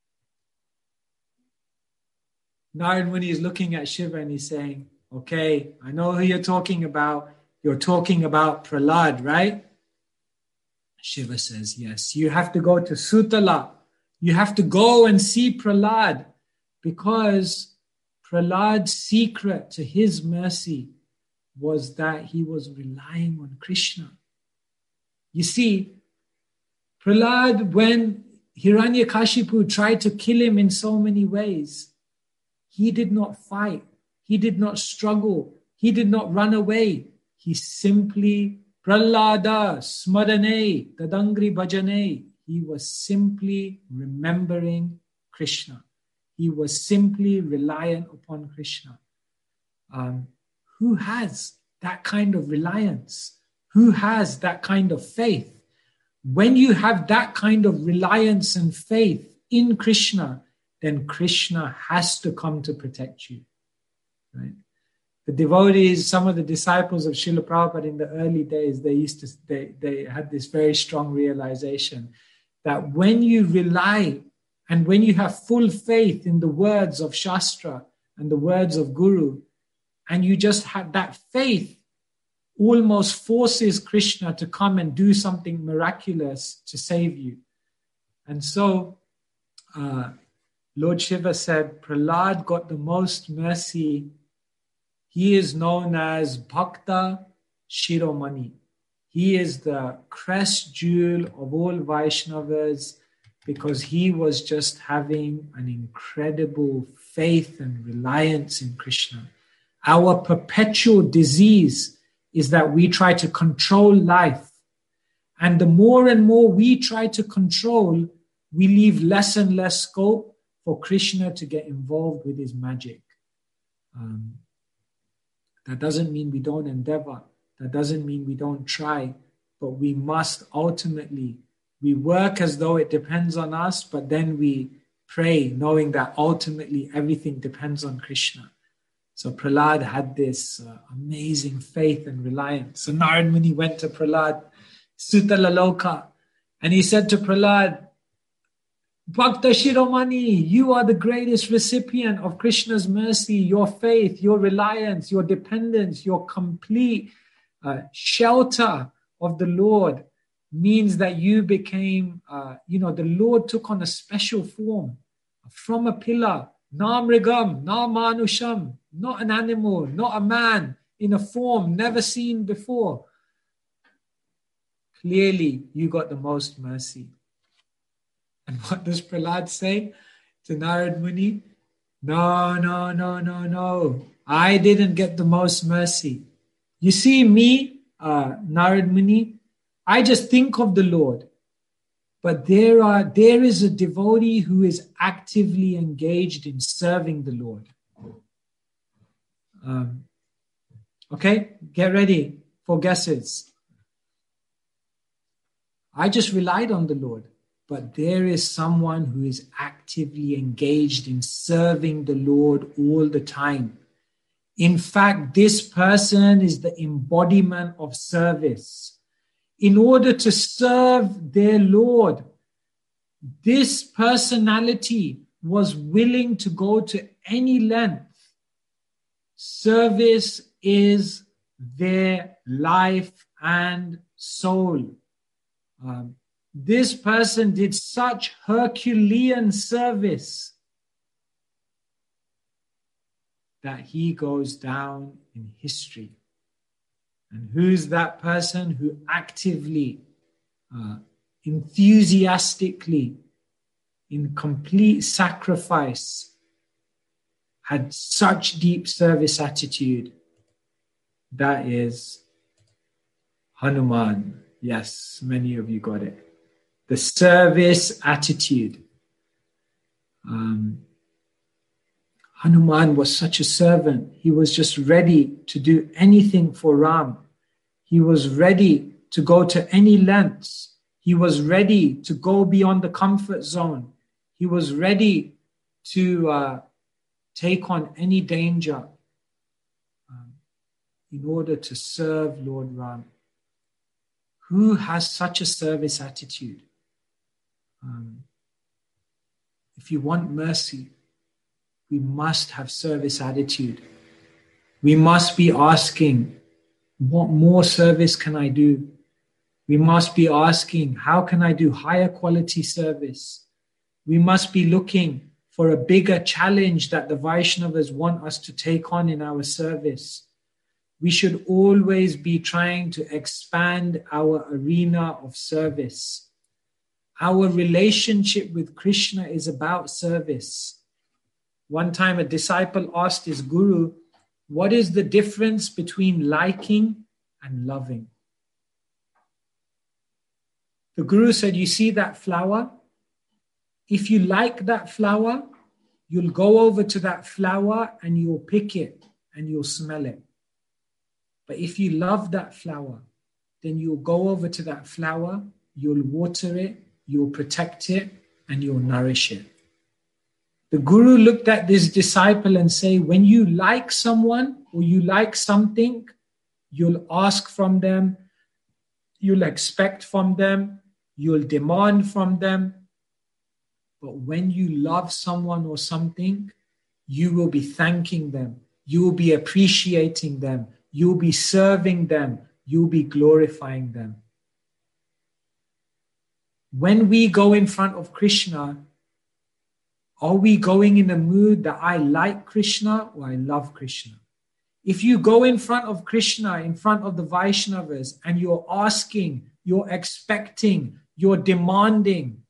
Speaker 1: Narad Muni is looking at Shiva and he's saying, okay, I know who you're talking about. You're talking about Prahlad, right? Shiva says, yes, you have to go to Sutala. You have to go and see Prahlad, because Prahlad's secret to his mercy was that he was relying on Krishna. You see, Prahlad, when Hiranyakashipu tried to kill him in so many ways, he did not fight. He did not struggle. He did not run away. He simply, Prahlada smarane tadangri bhajane. He was simply remembering Krishna. He was simply reliant upon Krishna. Who has that kind of reliance? Who has that kind of faith? When you have that kind of reliance and faith in Krishna, then Krishna has to come to protect you. Right? The devotees, some of the disciples of Srila Prabhupada in the early days, they had this very strong realization that when you rely and when you have full faith in the words of Shastra and the words of Guru, and you just have that faith, almost forces Krishna to come and do something miraculous to save you. And so Lord Shiva said, Prahlad got the most mercy. He is known as Bhakta Shiromani. He is the crest jewel of all Vaishnavas because he was just having an incredible faith and reliance in Krishna. Our perpetual disease is that we try to control life. And the more and more we try to control, we leave less and less scope for Krishna to get involved with his magic. That doesn't mean we don't endeavor. That doesn't mean we don't try. But we must ultimately, we work as though it depends on us, but then we pray knowing that ultimately everything depends on Krishna. So Prahlad had this amazing faith and reliance. So Narad Muni went to Prahlad, Sutala Loka, and he said to Prahlad, Bhakta Shiromani, you are the greatest recipient of Krishna's mercy. Your faith, your reliance, your dependence, your complete shelter of the Lord means that you became, the Lord took on a special form from a pillar, na mrigam, na manusham, not an animal, not a man, in a form never seen before. Clearly, you got the most mercy. And what does Prahlad say to Narad Muni? No. I didn't get the most mercy. You see me, Narad Muni, I just think of the Lord. But there is a devotee who is actively engaged in serving the Lord. Okay, get ready for guesses. I just relied on the Lord. But there is someone who is actively engaged in serving the Lord all the time. In fact, this person is the embodiment of service. In order to serve their Lord, this personality was willing to go to any length. Service is their life and soul. This person did such Herculean service that he goes down in history. And who's that person who actively, enthusiastically, in complete sacrifice, had such deep service attitude? That is Hanuman. Yes, many of you got it. The service attitude. Hanuman was such a servant. He was just ready to do anything for Ram. He was ready to go to any lengths. He was ready to go beyond the comfort zone. He was ready to take on any danger in order to serve Lord Ram. Who has such a service attitude? If you want mercy, we must have service attitude. We must be asking, what more service can I do? We must be asking, how can I do higher quality service? We must be looking for a bigger challenge that the Vaishnavas want us to take on in our service. We should always be trying to expand our arena of service. Our relationship with Krishna is about service. One time a disciple asked his guru, what is the difference between liking and loving? The guru said, you see that flower? If you like that flower, you'll go over to that flower and you'll pick it and you'll smell it. But if you love that flower, then you'll go over to that flower, you'll water it, you'll protect it, and you'll nourish it. The guru looked at this disciple and say, when you like someone or you like something, you'll ask from them, you'll expect from them, you'll demand from them. But when you love someone or something, you will be thanking them, you will be appreciating them, you'll be serving them, you'll be glorifying them. When we go in front of Krishna, are we going in a mood that I like Krishna or I love Krishna? If you go in front of Krishna, in front of the Vaishnavas, and you're asking, you're expecting, you're demanding,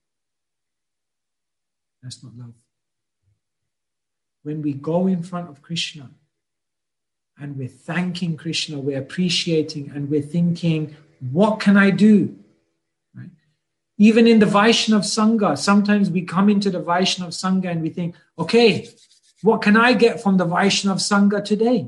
Speaker 1: that's not love. When we go in front of Krishna and we're thanking Krishna, we're appreciating, and we're thinking, what can I do? Right? Even in the Vaishnav Sangha, sometimes we come into the Vaishnav Sangha and we think, okay, what can I get from the Vaishnav Sangha today?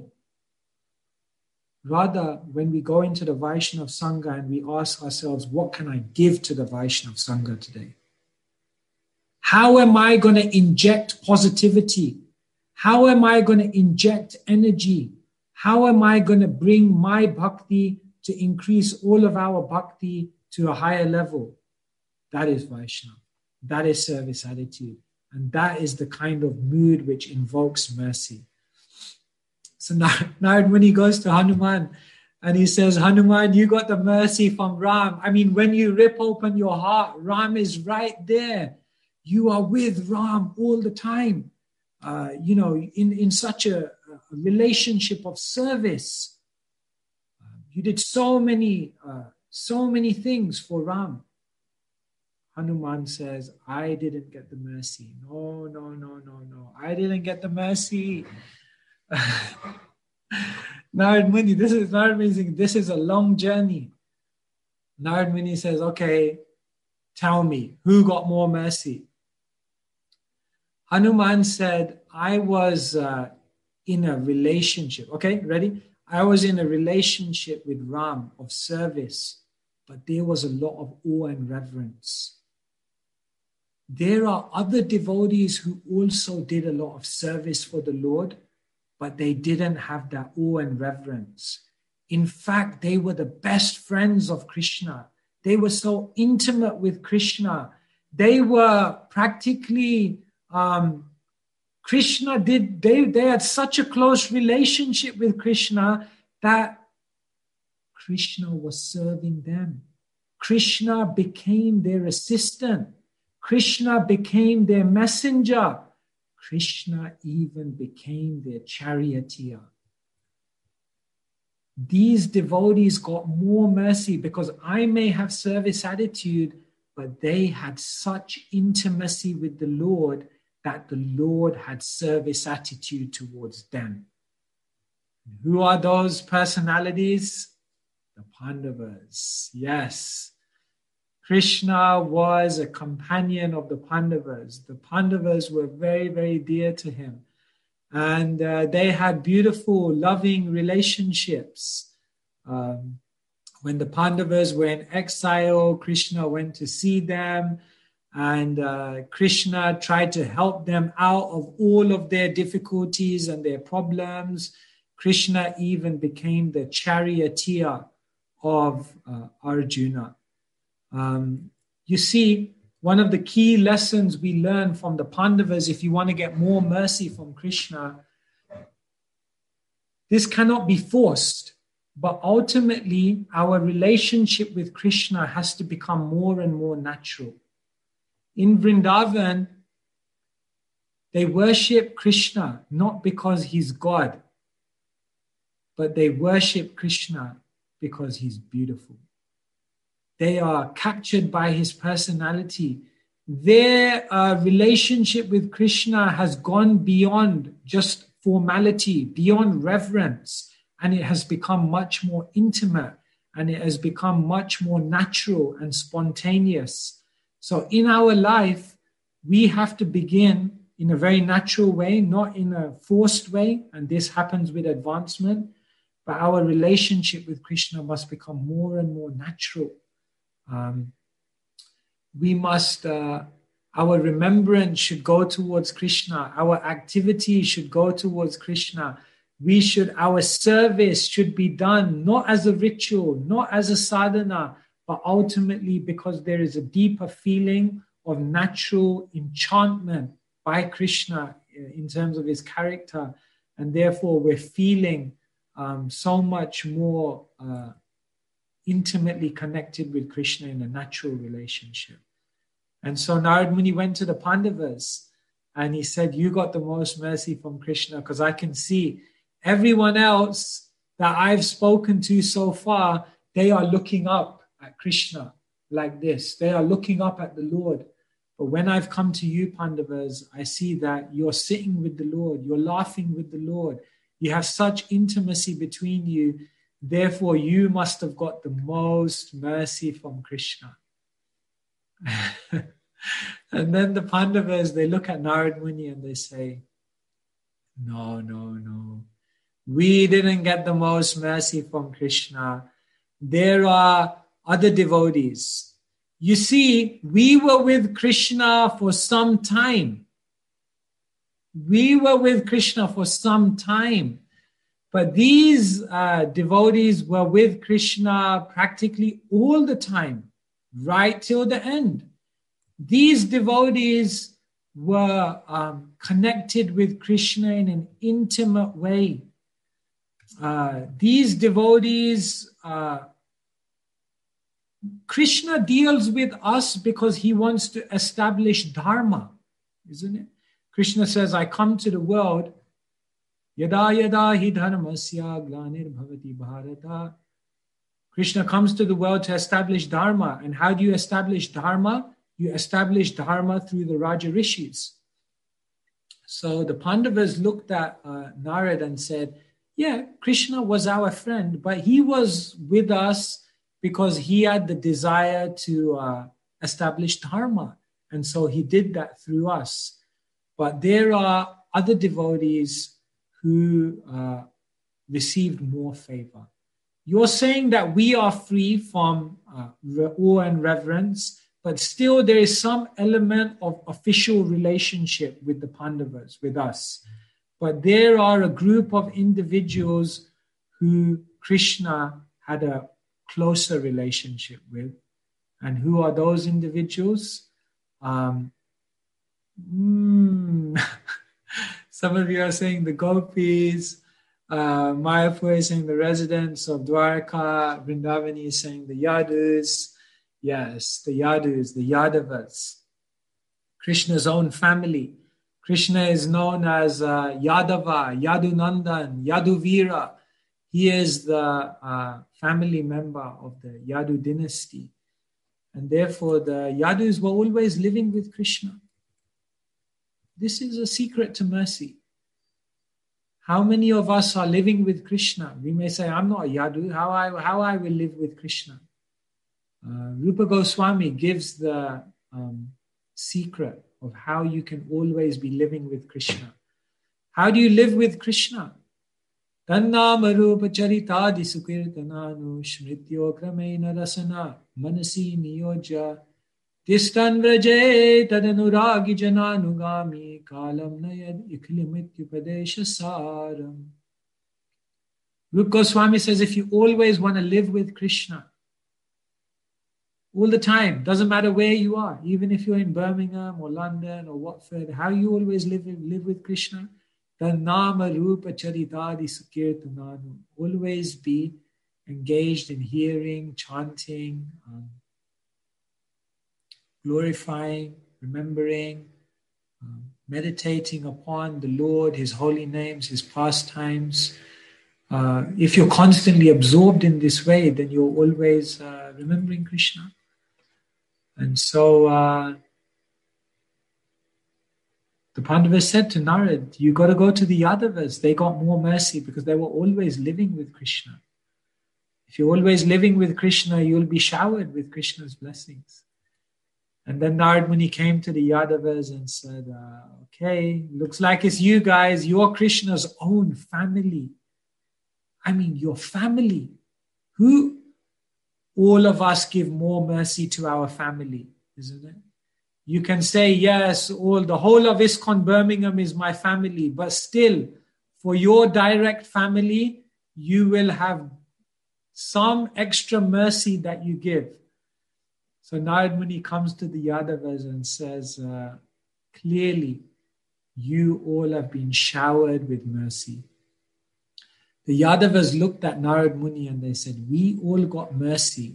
Speaker 1: Rather, when we go into the Vaishnav Sangha and we ask ourselves, what can I give to the Vaishnav Sangha today? How am I going to inject positivity? How am I going to inject energy? How am I going to bring my bhakti to increase all of our bhakti to a higher level? That is Vaishnava. That is service attitude. And that is the kind of mood which invokes mercy. So Narad Muni goes to Hanuman and he says, Hanuman, you got the mercy from Ram. I mean, when you rip open your heart, Ram is right there. You are with Ram all the time. In such a relationship of service. You did so many things for Ram. Hanuman says, I didn't get the mercy. No. I didn't get the mercy. Narad Muni, this is not amazing. This is a long journey. Narad Muni says, okay, tell me, who got more mercy? Hanuman said, I was in a relationship. Okay, ready? I was in a relationship with Ram of service, but there was a lot of awe and reverence. There are other devotees who also did a lot of service for the Lord, but they didn't have that awe and reverence. In fact, they were the best friends of Krishna. They were so intimate with Krishna. They were practically, they had such a close relationship with Krishna that Krishna was serving them. Krishna became their assistant. Krishna became their messenger. Krishna even became their charioteer. These devotees got more mercy because I may have service attitude, but they had such intimacy with the Lord that the Lord had service attitude towards them. Who are those personalities? The Pandavas. Yes. Krishna was a companion of the Pandavas. The Pandavas were very, very dear to him. And they had beautiful, loving relationships. When the Pandavas were in exile, Krishna went to see them. And Krishna tried to help them out of all of their difficulties and their problems. Krishna even became the charioteer of Arjuna. You see, one of the key lessons we learn from the Pandavas, if you want to get more mercy from Krishna, this cannot be forced, but ultimately our relationship with Krishna has to become more and more natural. In Vrindavan, they worship Krishna not because he's God, but they worship Krishna because he's beautiful. They are captured by his personality. Their relationship with Krishna has gone beyond just formality, beyond reverence, and it has become much more intimate, and it has become much more natural and spontaneous. So in our life, we have to begin in a very natural way, not in a forced way, and this happens with advancement, but our relationship with Krishna must become more and more natural. We must, our remembrance should go towards Krishna. Our activity should go towards Krishna. Our service should be done not as a ritual, not as a sadhana, but ultimately because there is a deeper feeling of natural enchantment by Krishna in terms of his character. And therefore we're feeling so much more intimately connected with Krishna in a natural relationship. And so Narad Muni went to the Pandavas and he said, you got the most mercy from Krishna because I can see everyone else that I've spoken to so far, they are looking up at Krishna like this. They are looking up at the Lord. But when I've come to you, Pandavas, I see that you're sitting with the Lord. You're laughing with the Lord. You have such intimacy between you. Therefore, you must have got the most mercy from Krishna. And then the Pandavas, they look at Narad Muni and they say, no. We didn't get the most mercy from Krishna. There are other devotees. You see, we were with Krishna for some time. But these devotees were with Krishna practically all the time, right till the end. These devotees were connected with Krishna in an intimate way. These devotees, Krishna deals with us because he wants to establish dharma, isn't it? Krishna says, I come to the world, yada yada hi dharmasya glanir bhavati bharata. Krishna comes to the world to establish dharma. And how do you establish dharma? You establish dharma through the Raja Rishis. So the Pandavas looked at Narad and said, yeah, Krishna was our friend, but he was with us because he had the desire to establish dharma. And so he did that through us. But there are other devotees who received more favor. You're saying that we are free from awe and reverence, but still there is some element of official relationship with the Pandavas, with us. But there are a group of individuals who Krishna had a closer relationship with. And who are those individuals? Some of you are saying the gopis. Mayapur is saying the residents of Dwarka. Vrindavani is saying the Yadus. Yes, the Yadus, the Yadavas. Krishna's own family. Krishna is known as Yadava, Yadunandan, Yaduvira. He is the family member of the Yadu dynasty. And therefore the Yadus were always living with Krishna. This is a secret to mercy. How many of us are living with Krishna? We may say, I'm not a Yadu. How I will live with Krishna? Rupa Goswami gives the secret of how you can always be living with Krishna. How do you live with Krishna? Tannama rupa charitadi sukirtananu shmrityo krameena rasana manasi niyoja tistan vraje tadanuragi jananugami kalam nayad ikhlimityupadesha saram. Rupa Goswami says, if you always want to live with Krishna, all the time, doesn't matter where you are, even if you're in Birmingham or London or Watford, how you always live with Krishna, Tannama rupa charitadi sukirtananu. Always be engaged in hearing, chanting, glorifying, remembering, meditating upon the Lord, His holy names, His pastimes. If you're constantly absorbed in this way, then you're always remembering Krishna. And so the Pandavas said to Narad, you got to go to the Yadavas. They got more mercy because they were always living with Krishna. If you're always living with Krishna, you'll be showered with Krishna's blessings. And then Narad Muni came to the Yadavas and said, okay, looks like it's you guys. You're Krishna's own family. I mean, your family. Who? All of us give more mercy to our family, isn't it? You can say, yes, the whole of ISKCON Birmingham is my family, but still, for your direct family, you will have some extra mercy that you give. So Narad Muni comes to the Yadavas and says, clearly, you all have been showered with mercy. The Yadavas looked at Narad Muni and they said, we all got mercy,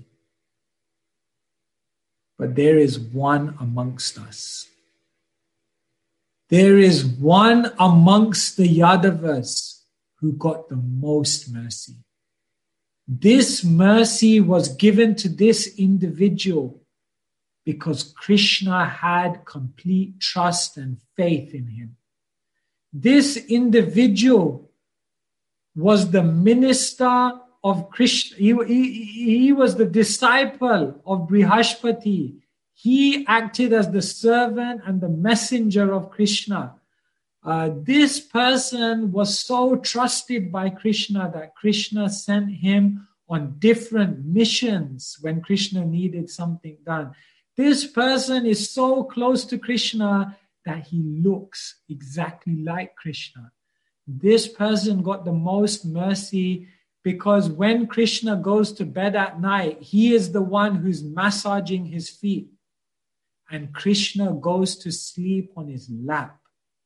Speaker 1: but there is one amongst us. There is one amongst the Yadavas who got the most mercy. This mercy was given to this individual because Krishna had complete trust and faith in him. This individual was the minister of Krishna. He was the disciple of Brihaspati. He acted as the servant and the messenger of Krishna. This person was so trusted by Krishna that Krishna sent him on different missions when Krishna needed something done. This person is so close to Krishna that he looks exactly like Krishna. This person got the most mercy because when Krishna goes to bed at night, he is the one who's massaging his feet. and Krishna goes to sleep on his lap.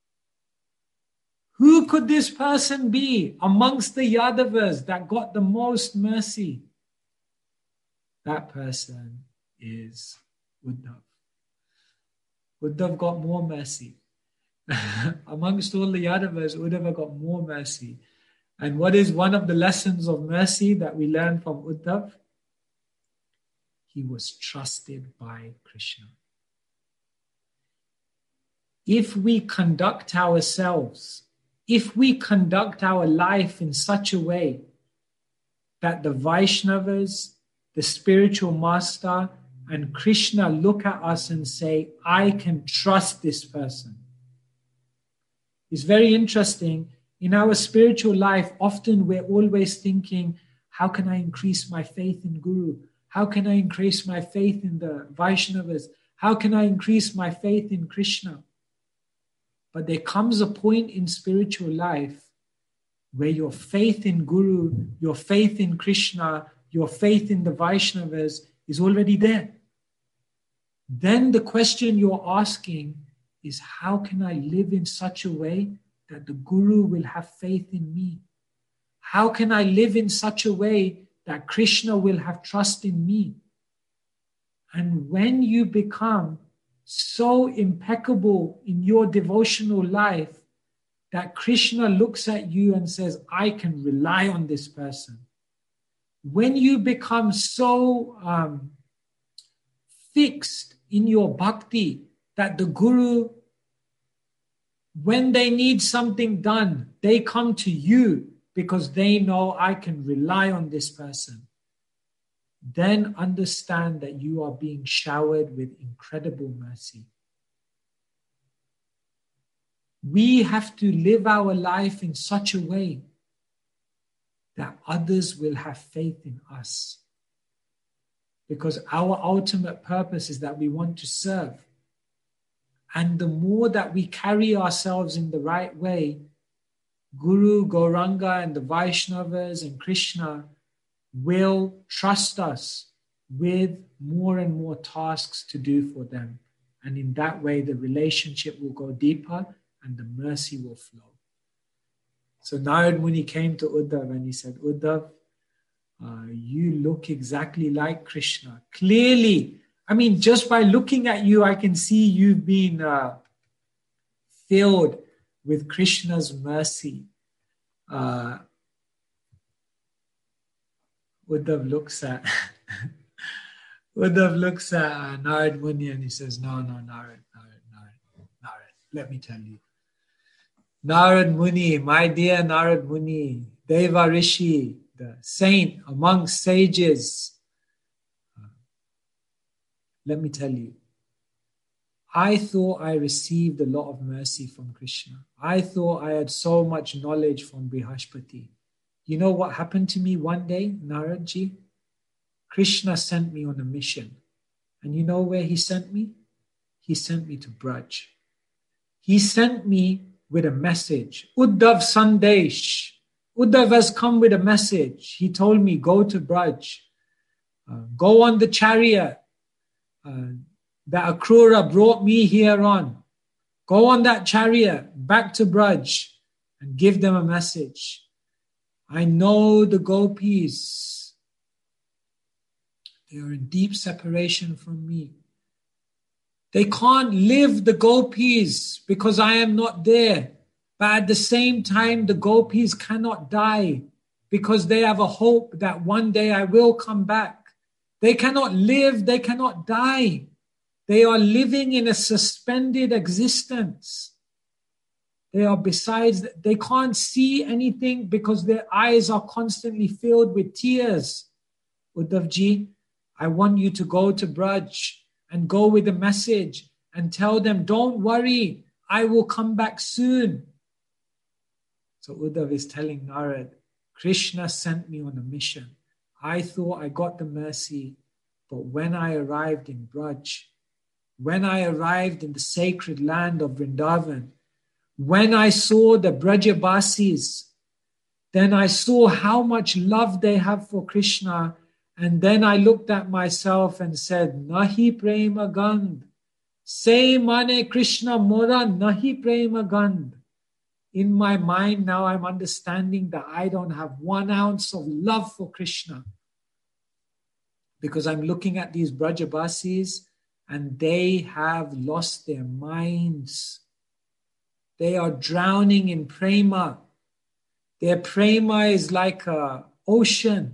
Speaker 1: Who could this person be amongst the Yadavas that got the most mercy? That person is Uddhav. Uddhav got more mercy. Amongst all the Yadavas, Uddhava got more mercy. And what is one of the lessons of mercy that we learn from Uddhav? He was trusted by Krishna. If we conduct ourselves, if we conduct our life in such a way that the Vaishnavas, the spiritual master, and Krishna look at us and say, I can trust this person. It's very interesting. In our spiritual life, often we're always thinking, how can I increase my faith in Guru? How can I increase my faith in the Vaishnavas? How can I increase my faith in Krishna? But there comes a point in spiritual life where your faith in Guru, your faith in Krishna, your faith in the Vaishnavas is already there. Then the question you're asking is, how can I live in such a way that the Guru will have faith in me? How can I live in such a way that Krishna will have trust in me? And when you become so impeccable in your devotional life that Krishna looks at you and says, I can rely on this person. When you become so fixed in your bhakti that the Guru, when they need something done, they come to you because they know I can rely on this person. Then understand that you are being showered with incredible mercy. We have to live our life in such a way that others will have faith in us. Because our ultimate purpose is that we want to serve. And the more that we carry ourselves in the right way, Guru, Gauranga, and the Vaishnavas and Krishna will trust us with more and more tasks to do for them. And in that way, the relationship will go deeper and the mercy will flow. So Narad Muni came to Uddhav and he said, Uddhav, you look exactly like Krishna. Clearly, I mean, just by looking at you, I can see you've been filled with Krishna's mercy. Uddhav looks at Narad Muni and he says, no, Narad, let me tell you. Narad Muni, my dear Narad Muni, Deva Rishi, the saint amongst sages, let me tell you, I thought I received a lot of mercy from Krishna. I thought I had so much knowledge from Brihaspati. You know what happened to me one day, Naradji? Krishna sent me on a mission. And you know where he sent me? He sent me to Braj. He sent me with a message. Uddhav Sandesh. Uddhav has come with a message. He told me, go to Braj. Go on the chariot that Akrura brought me here on. Go on that chariot back to Braj and give them a message. I know the gopis. They are in deep separation from me. They can't live, the gopis, because I am not there. But at the same time, the gopis cannot die because they have a hope that one day I will come back. They cannot live, they cannot die. They are living in a suspended existence. They can't see anything because their eyes are constantly filled with tears. Uddhavji, I want you to go to Braj and go with a message and tell them, don't worry, I will come back soon. So Uddhav is telling Narad, Krishna sent me on a mission. I thought I got the mercy, but when I arrived in Braj, when I arrived in the sacred land of Vrindavan, when I saw the Brajabasis, then I saw how much love they have for Krishna. And then I looked at myself and said, Nahi prema gand, Say mane Krishna mora nahi prema gand. In my mind now I'm understanding that I don't have 1 ounce of love for Krishna. Because I'm looking at these Brajabasis and they have lost their minds. They are drowning in prema. Their prema is like an ocean.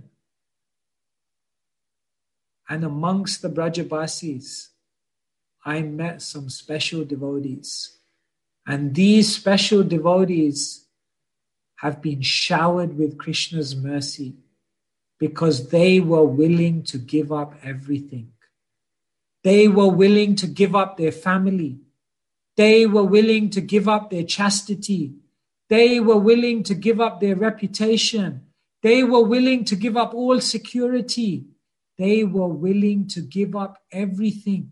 Speaker 1: And amongst the Brajabasis, I met some special devotees. And these special devotees have been showered with Krishna's mercy because they were willing to give up everything. They were willing to give up their family. They were willing to give up their chastity. They were willing to give up their reputation. They were willing to give up all security. They were willing to give up everything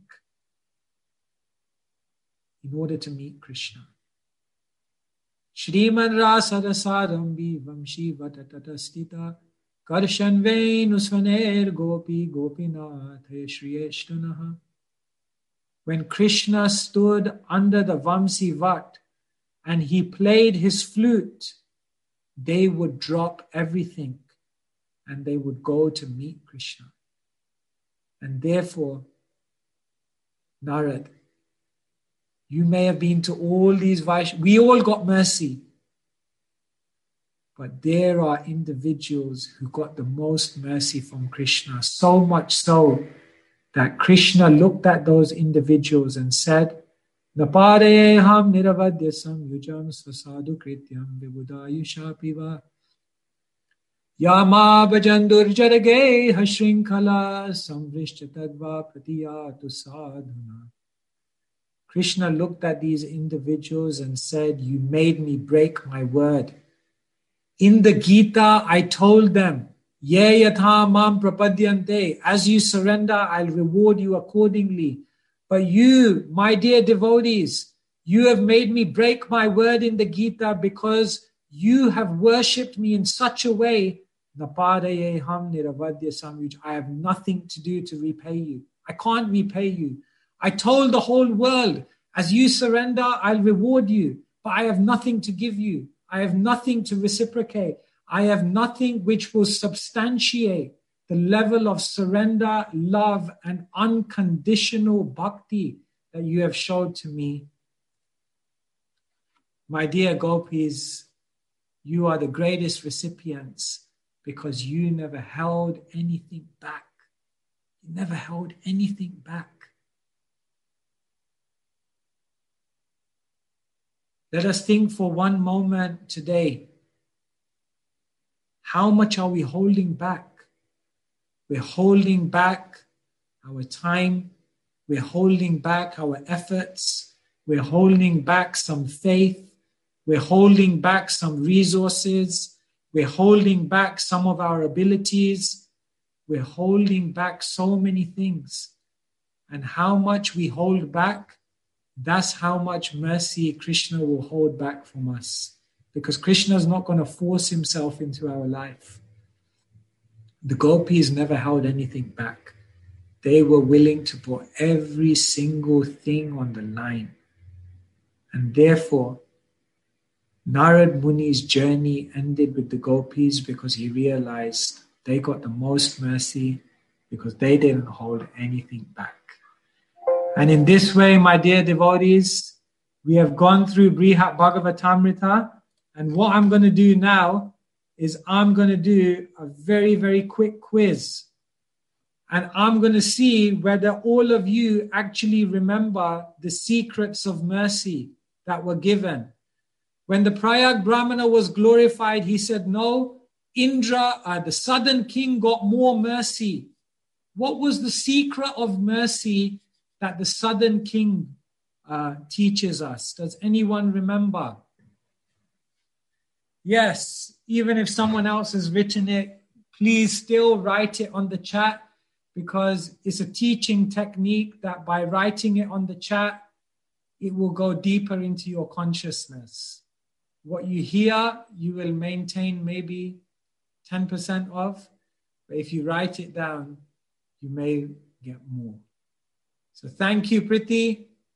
Speaker 1: in order to meet Krishna. Shriman Rasarasarambi Vamshi Vatatatastita Karshan Venusvaner Gopi Gopinath Shriyeshtunaha. When Krishna stood under the Vamsi Vat and he played his flute, they would drop everything and they would go to meet Krishna. And therefore, Narad, you may have been to all these Vaishnavas. We all got mercy. But there are individuals who got the most mercy from Krishna. So much so that Krishna looked at those individuals and said, Napareham niravadyasam yujam sasadu krityam vibudayusha piva. Yama bhajandur jarage hashrinkala samvrishchatadva pratiyatu sadhuna. Krishna looked at these individuals and said, you made me break my word. In the Gita, I told them, Ye yatha mam prapadyante, as you surrender, I'll reward you accordingly. But you, my dear devotees, you have made me break my word in the Gita because you have worshipped me in such a way, I have nothing to do to repay you. I can't repay you. I told the whole world, as you surrender, I'll reward you, but I have nothing to give you. I have nothing to reciprocate. I have nothing which will substantiate the level of surrender, love, and unconditional bhakti that you have showed to me. My dear gopis, you are the greatest recipients because you never held anything back. You never held anything back. Let us think for one moment today. How much are we holding back? We're holding back our time. We're holding back our efforts. We're holding back some faith. We're holding back some resources. We're holding back some of our abilities. We're holding back so many things. And how much we hold back, that's how much mercy Krishna will hold back from us. Because Krishna is not going to force himself into our life. The gopis never held anything back. They were willing to put every single thing on the line. And therefore, Narad Muni's journey ended with the gopis because he realized they got the most mercy because they didn't hold anything back. And in this way, my dear devotees, we have gone through Brihat Bhagavatamrita. And what I'm going to do now is I'm going to do a very, very quick quiz. And I'm going to see whether all of you actually remember the secrets of mercy that were given. When the Prayag Brahmana was glorified, he said, no, Indra, the southern king, got more mercy. What was the secret of mercy that the southern king teaches us? Does anyone remember? Yes, even if someone else has written it, please still write it on the chat because it's a teaching technique that by writing it on the chat, it will go deeper into your consciousness. What you hear, you will maintain maybe 10% of, but if you write it down, you may get more. So thank you, Priti.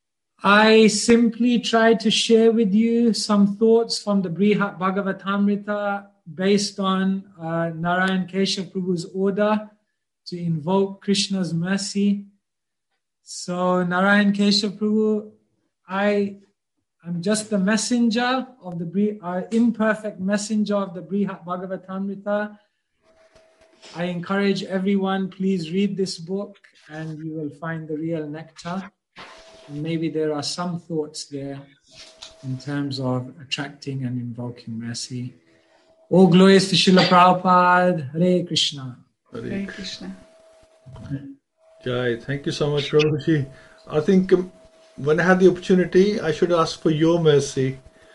Speaker 1: I simply try to share with you some thoughts from the Brihat Bhagavatamrita based on Narayan Keshav Prabhu's order to invoke Krishna's mercy. So Narayan Keshav Prabhu, I'm just the messenger of the imperfect messenger of the Brihat Bhagavatamrita. I encourage everyone, please read this book and you will find the real nectar. And maybe there are some thoughts there in terms of attracting and invoking mercy. All glories to Srila Prabhupada. Hare Krishna.
Speaker 3: Hare Krishna.
Speaker 4: Jai, thank you so much, Prabhuji. I think when I had the opportunity, I should ask for your mercy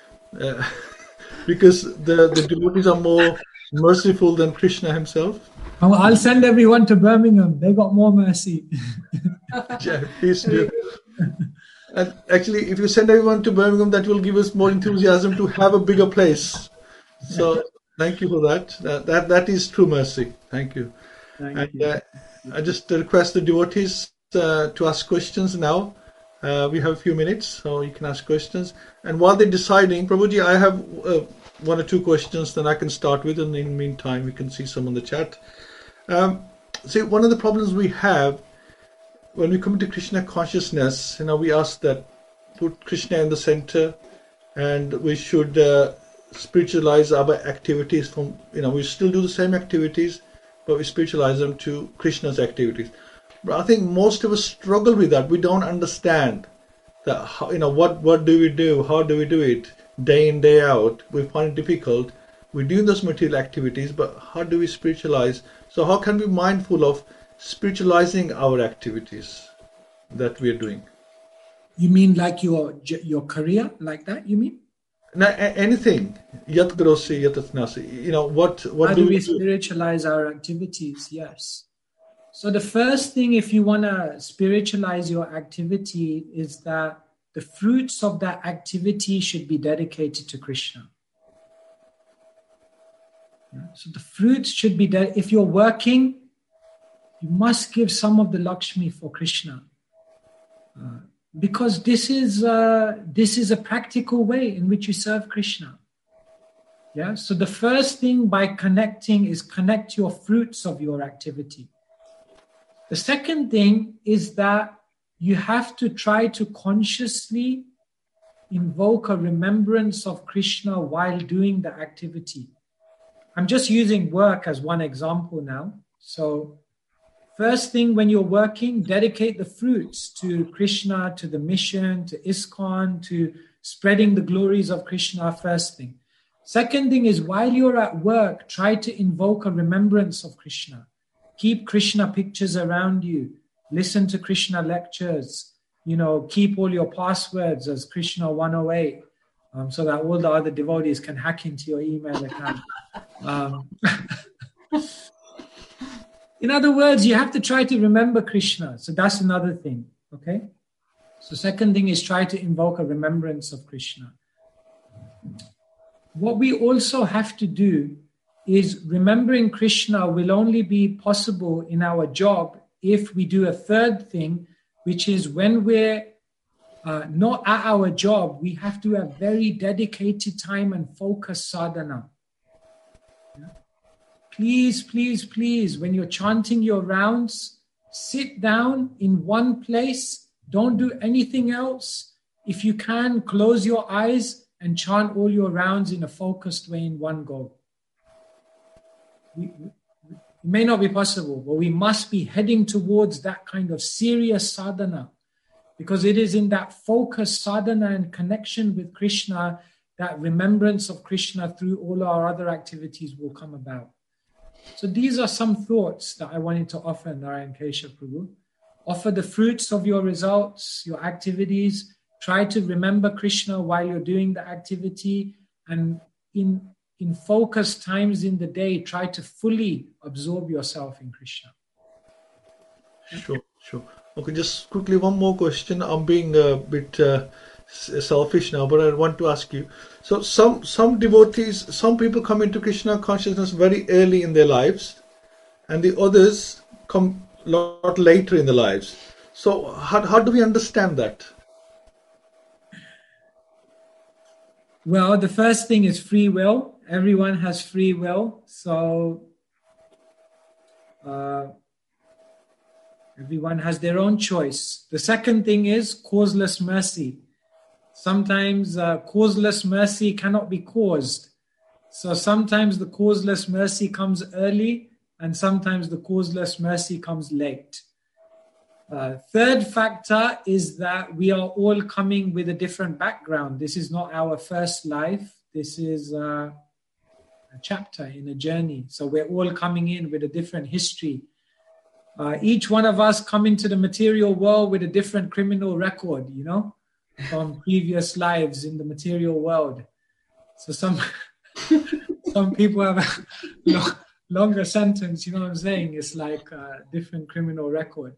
Speaker 4: because the devotees are more merciful than Krishna himself.
Speaker 1: I'll send everyone to Birmingham. They got more mercy.
Speaker 4: Jai, please do. And actually, if you send everyone to Birmingham, that will give us more enthusiasm to have a bigger place. So thank you for that. That is true mercy. Thank you.
Speaker 1: Thank you.
Speaker 4: I just request the devotees to ask questions now. We have a few minutes, so you can ask questions. And while they're deciding, Prabhuji, I have one or two questions that I can start with, and in the meantime, we can see some on the chat. See, one of the problems we have when we come to Krishna consciousness, we ask that put Krishna in the center, and we should spiritualize our activities from, we still do the same activities, but we spiritualize them to Krishna's activities. But I think most of us struggle with that. We don't understand that, what do we do? How do we do it? Day in, day out. We find it difficult. We do those material activities, but how do we spiritualize? So how can we be mindful of spiritualizing our activities that we are doing?
Speaker 1: You mean like your career, like that, you mean?
Speaker 4: No, anything. Yat grosi, yat atnasi. What
Speaker 1: How do we spiritualize our activities? Yes. So the first thing, if you want to spiritualize your activity, is that the fruits of that activity should be dedicated to Krishna. So the fruits should be if you're working, you must give some of the Lakshmi for Krishna. Because this is a practical way in which you serve Krishna. Yeah. So the first thing by connecting is connect your fruits of your activity. The second thing is that you have to try to consciously invoke a remembrance of Krishna while doing the activity. I'm just using work as one example now. So first thing, when you're working, dedicate the fruits to Krishna, to the mission, to ISKCON, to spreading the glories of Krishna, first thing. Second thing is, while you're at work, try to invoke a remembrance of Krishna. Keep Krishna pictures around you. Listen to Krishna lectures. Keep all your passwords as Krishna 108, so that all the other devotees can hack into your email account. In other words, you have to try to remember Krishna. So that's another thing, okay? So second thing is try to invoke a remembrance of Krishna. What we also have to do is remembering Krishna will only be possible in our job if we do a third thing, which is when we're not at our job, we have to have very dedicated time and focus sadhana. Please, please, please, when you're chanting your rounds, sit down in one place. Don't do anything else. If you can, close your eyes and chant all your rounds in a focused way in one go. It may not be possible, but we must be heading towards that kind of serious sadhana, because it is in that focused sadhana and connection with Krishna that remembrance of Krishna through all our other activities will come about. So these are some thoughts that I wanted to offer Narayan Keshav Prabhu. Offer the fruits of your results, your activities. Try to remember Krishna while you're doing the activity, and in focused times in the day, try to fully absorb yourself in Krishna.
Speaker 4: Sure. Okay, just quickly one more question. I'm being a bit selfish now, but I want to ask you. So some devotees, some people come into Krishna consciousness very early in their lives, and the others come a lot later in their lives. So how do we understand that?
Speaker 1: Well, the first thing is free will. Everyone has free will. So everyone has their own choice. The second thing is causeless mercy. Sometimes causeless mercy cannot be caused. So sometimes the causeless mercy comes early and sometimes the causeless mercy comes late. Third factor is that we are all coming with a different background. This is not our first life. This is a chapter in a journey. So we're all coming in with a different history. Each one of us come into the material world with a different criminal record, from previous lives in the material world. So some people have a longer sentence, you know what I'm saying? It's like a different criminal record.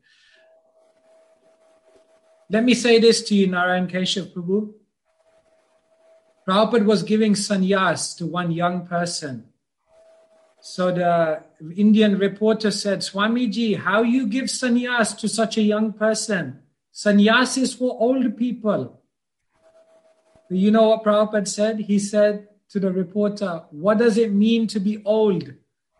Speaker 1: Let me say this to you, Narayan Keshav Prabhu. Prabhupada was giving sannyas to one young person. So the Indian reporter said, Swamiji, how you give sannyas to such a young person? Sannyas is for old people. You know what Prabhupada said? He said to the reporter, what does it mean to be old?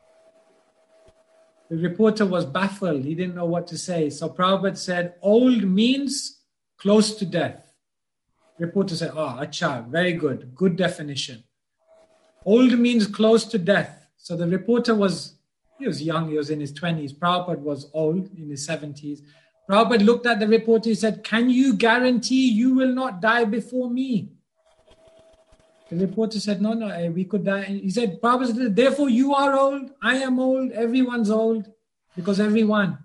Speaker 1: The reporter was baffled. He didn't know what to say. So Prabhupada said, old means close to death. Reporter said, acha, very good. Good definition. Old means close to death. So the reporter was young, he was in his 20s. Prabhupada was old, in his 70s. Prabhupada looked at the reporter, he said, can you guarantee you will not die before me? The reporter said, no, we could die. And he said, Prabhupada said, therefore you are old, I am old, everyone's old, because everyone.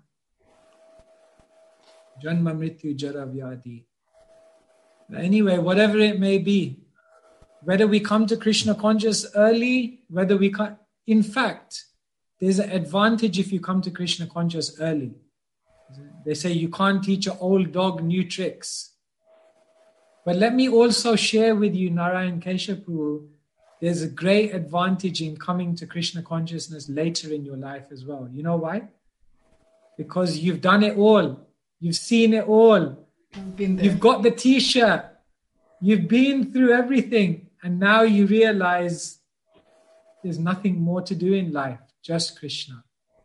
Speaker 1: Janma mrityu jara vyadi. Anyway, whatever it may be, whether we come to Krishna conscious early, whether we come, in fact, there's an advantage if you come to Krishna conscious early. They say you can't teach an old dog new tricks. But let me also share with you, Narayan Keshav Prabhu, there's a great advantage in coming to Krishna consciousness later in your life as well. You know why? Because you've done it all. You've seen it all. You've got the t-shirt. You've been through everything. And now you realize there's nothing more to do in life, just Krishna.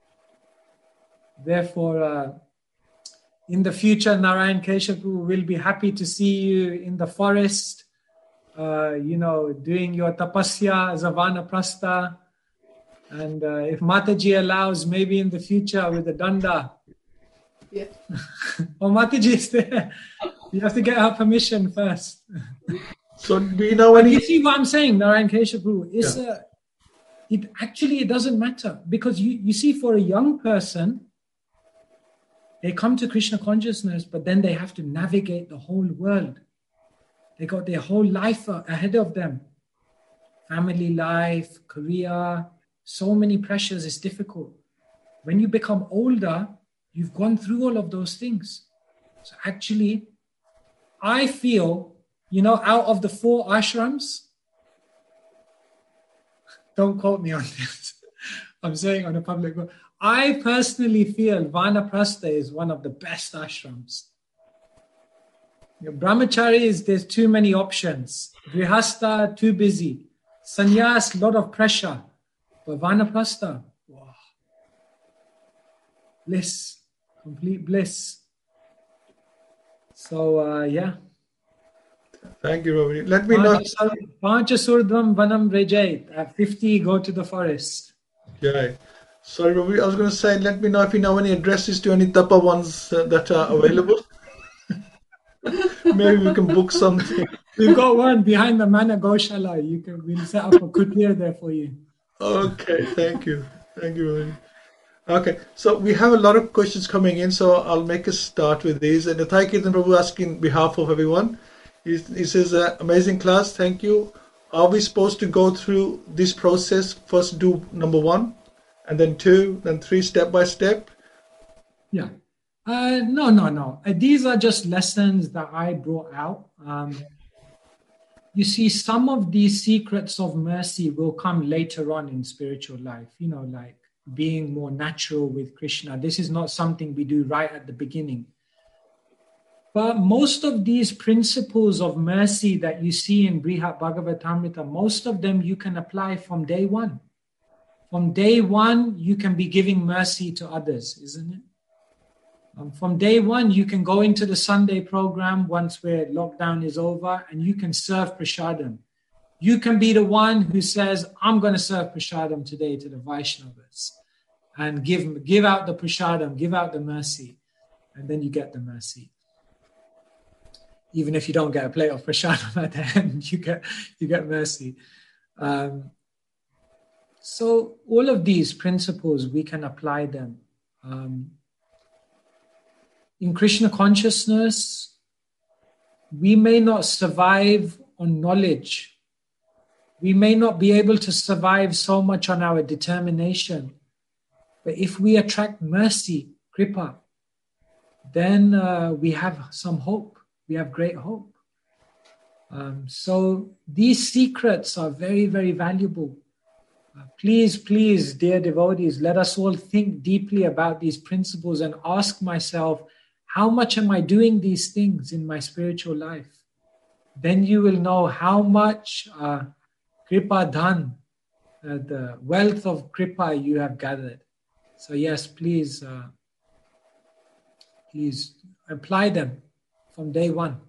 Speaker 1: Therefore, in the future, Narayan Keshav will be happy to see you in the forest, doing your tapasya as a vanaprastha. And if Mataji allows, maybe in the future with the danda.
Speaker 3: Yeah.
Speaker 1: Mataji is there. You have to get her permission first.
Speaker 4: So do you know any...
Speaker 1: You see what I'm saying, Narayan Keshav Prabhu? It doesn't matter. Because you see, for a young person, they come to Krishna consciousness, but then they have to navigate the whole world. They got their whole life ahead of them. Family life, career, so many pressures, it's difficult. When you become older, you've gone through all of those things. So actually, I feel, out of the 4 ashrams, don't quote me on this, I'm saying on a public book, I personally feel Vanaprastha is one of the best ashrams. Brahmachari there's too many options. Grihastha, too busy. Sannyas, lot of pressure. But Vanaprastha, wow. Bliss, complete bliss. So, yeah.
Speaker 4: Thank you, Robert. Let me know.
Speaker 1: Panchasurdvam vanam rejait. At 50, go to the forest.
Speaker 4: Yeah. Sorry, Robert. I was going to say, let me know if you know any addresses to any tapa ones that are available. Maybe we can book something.
Speaker 1: We've got one behind the Mana Goshala. We'll set up a kutir there for you.
Speaker 4: Okay, thank you. Thank you, Robert. Okay, so we have a lot of questions coming in, so I'll make a start with these. And Thai Kirtan Prabhu asking on behalf of everyone. He says, amazing class, thank you. Are we supposed to go through this process? First do number 1, and then 2, then 3, step by step?
Speaker 1: Yeah. No. These are just lessons that I brought out. You see, some of these secrets of mercy will come later on in spiritual life, like being more natural with Krishna. This is not something we do right at the beginning. But most of these principles of mercy that you see in Brihat Bhagavatamrita, most of them you can apply from day one. From day one, you can be giving mercy to others, isn't it? From day one, you can go into the Sunday program once where lockdown is over and you can serve prasadam. You can be the one who says, I'm going to serve prasadam today to the Vaishnavas and give out the prasadam, give out the mercy, and then you get the mercy. Even if you don't get a plate of prasadam at the end, you get mercy. So all of these principles, we can apply them. In Krishna consciousness, we may not survive on knowledge. We may not be able to survive so much on our determination. But if we attract mercy, kripa, then we have some hope. We have great hope. So these secrets are very, very valuable. Please, dear devotees, let us all think deeply about these principles and ask myself, how much am I doing these things in my spiritual life? Then you will know how much kripa dhan, the wealth of kripa you have gathered. So yes, please apply them from day one.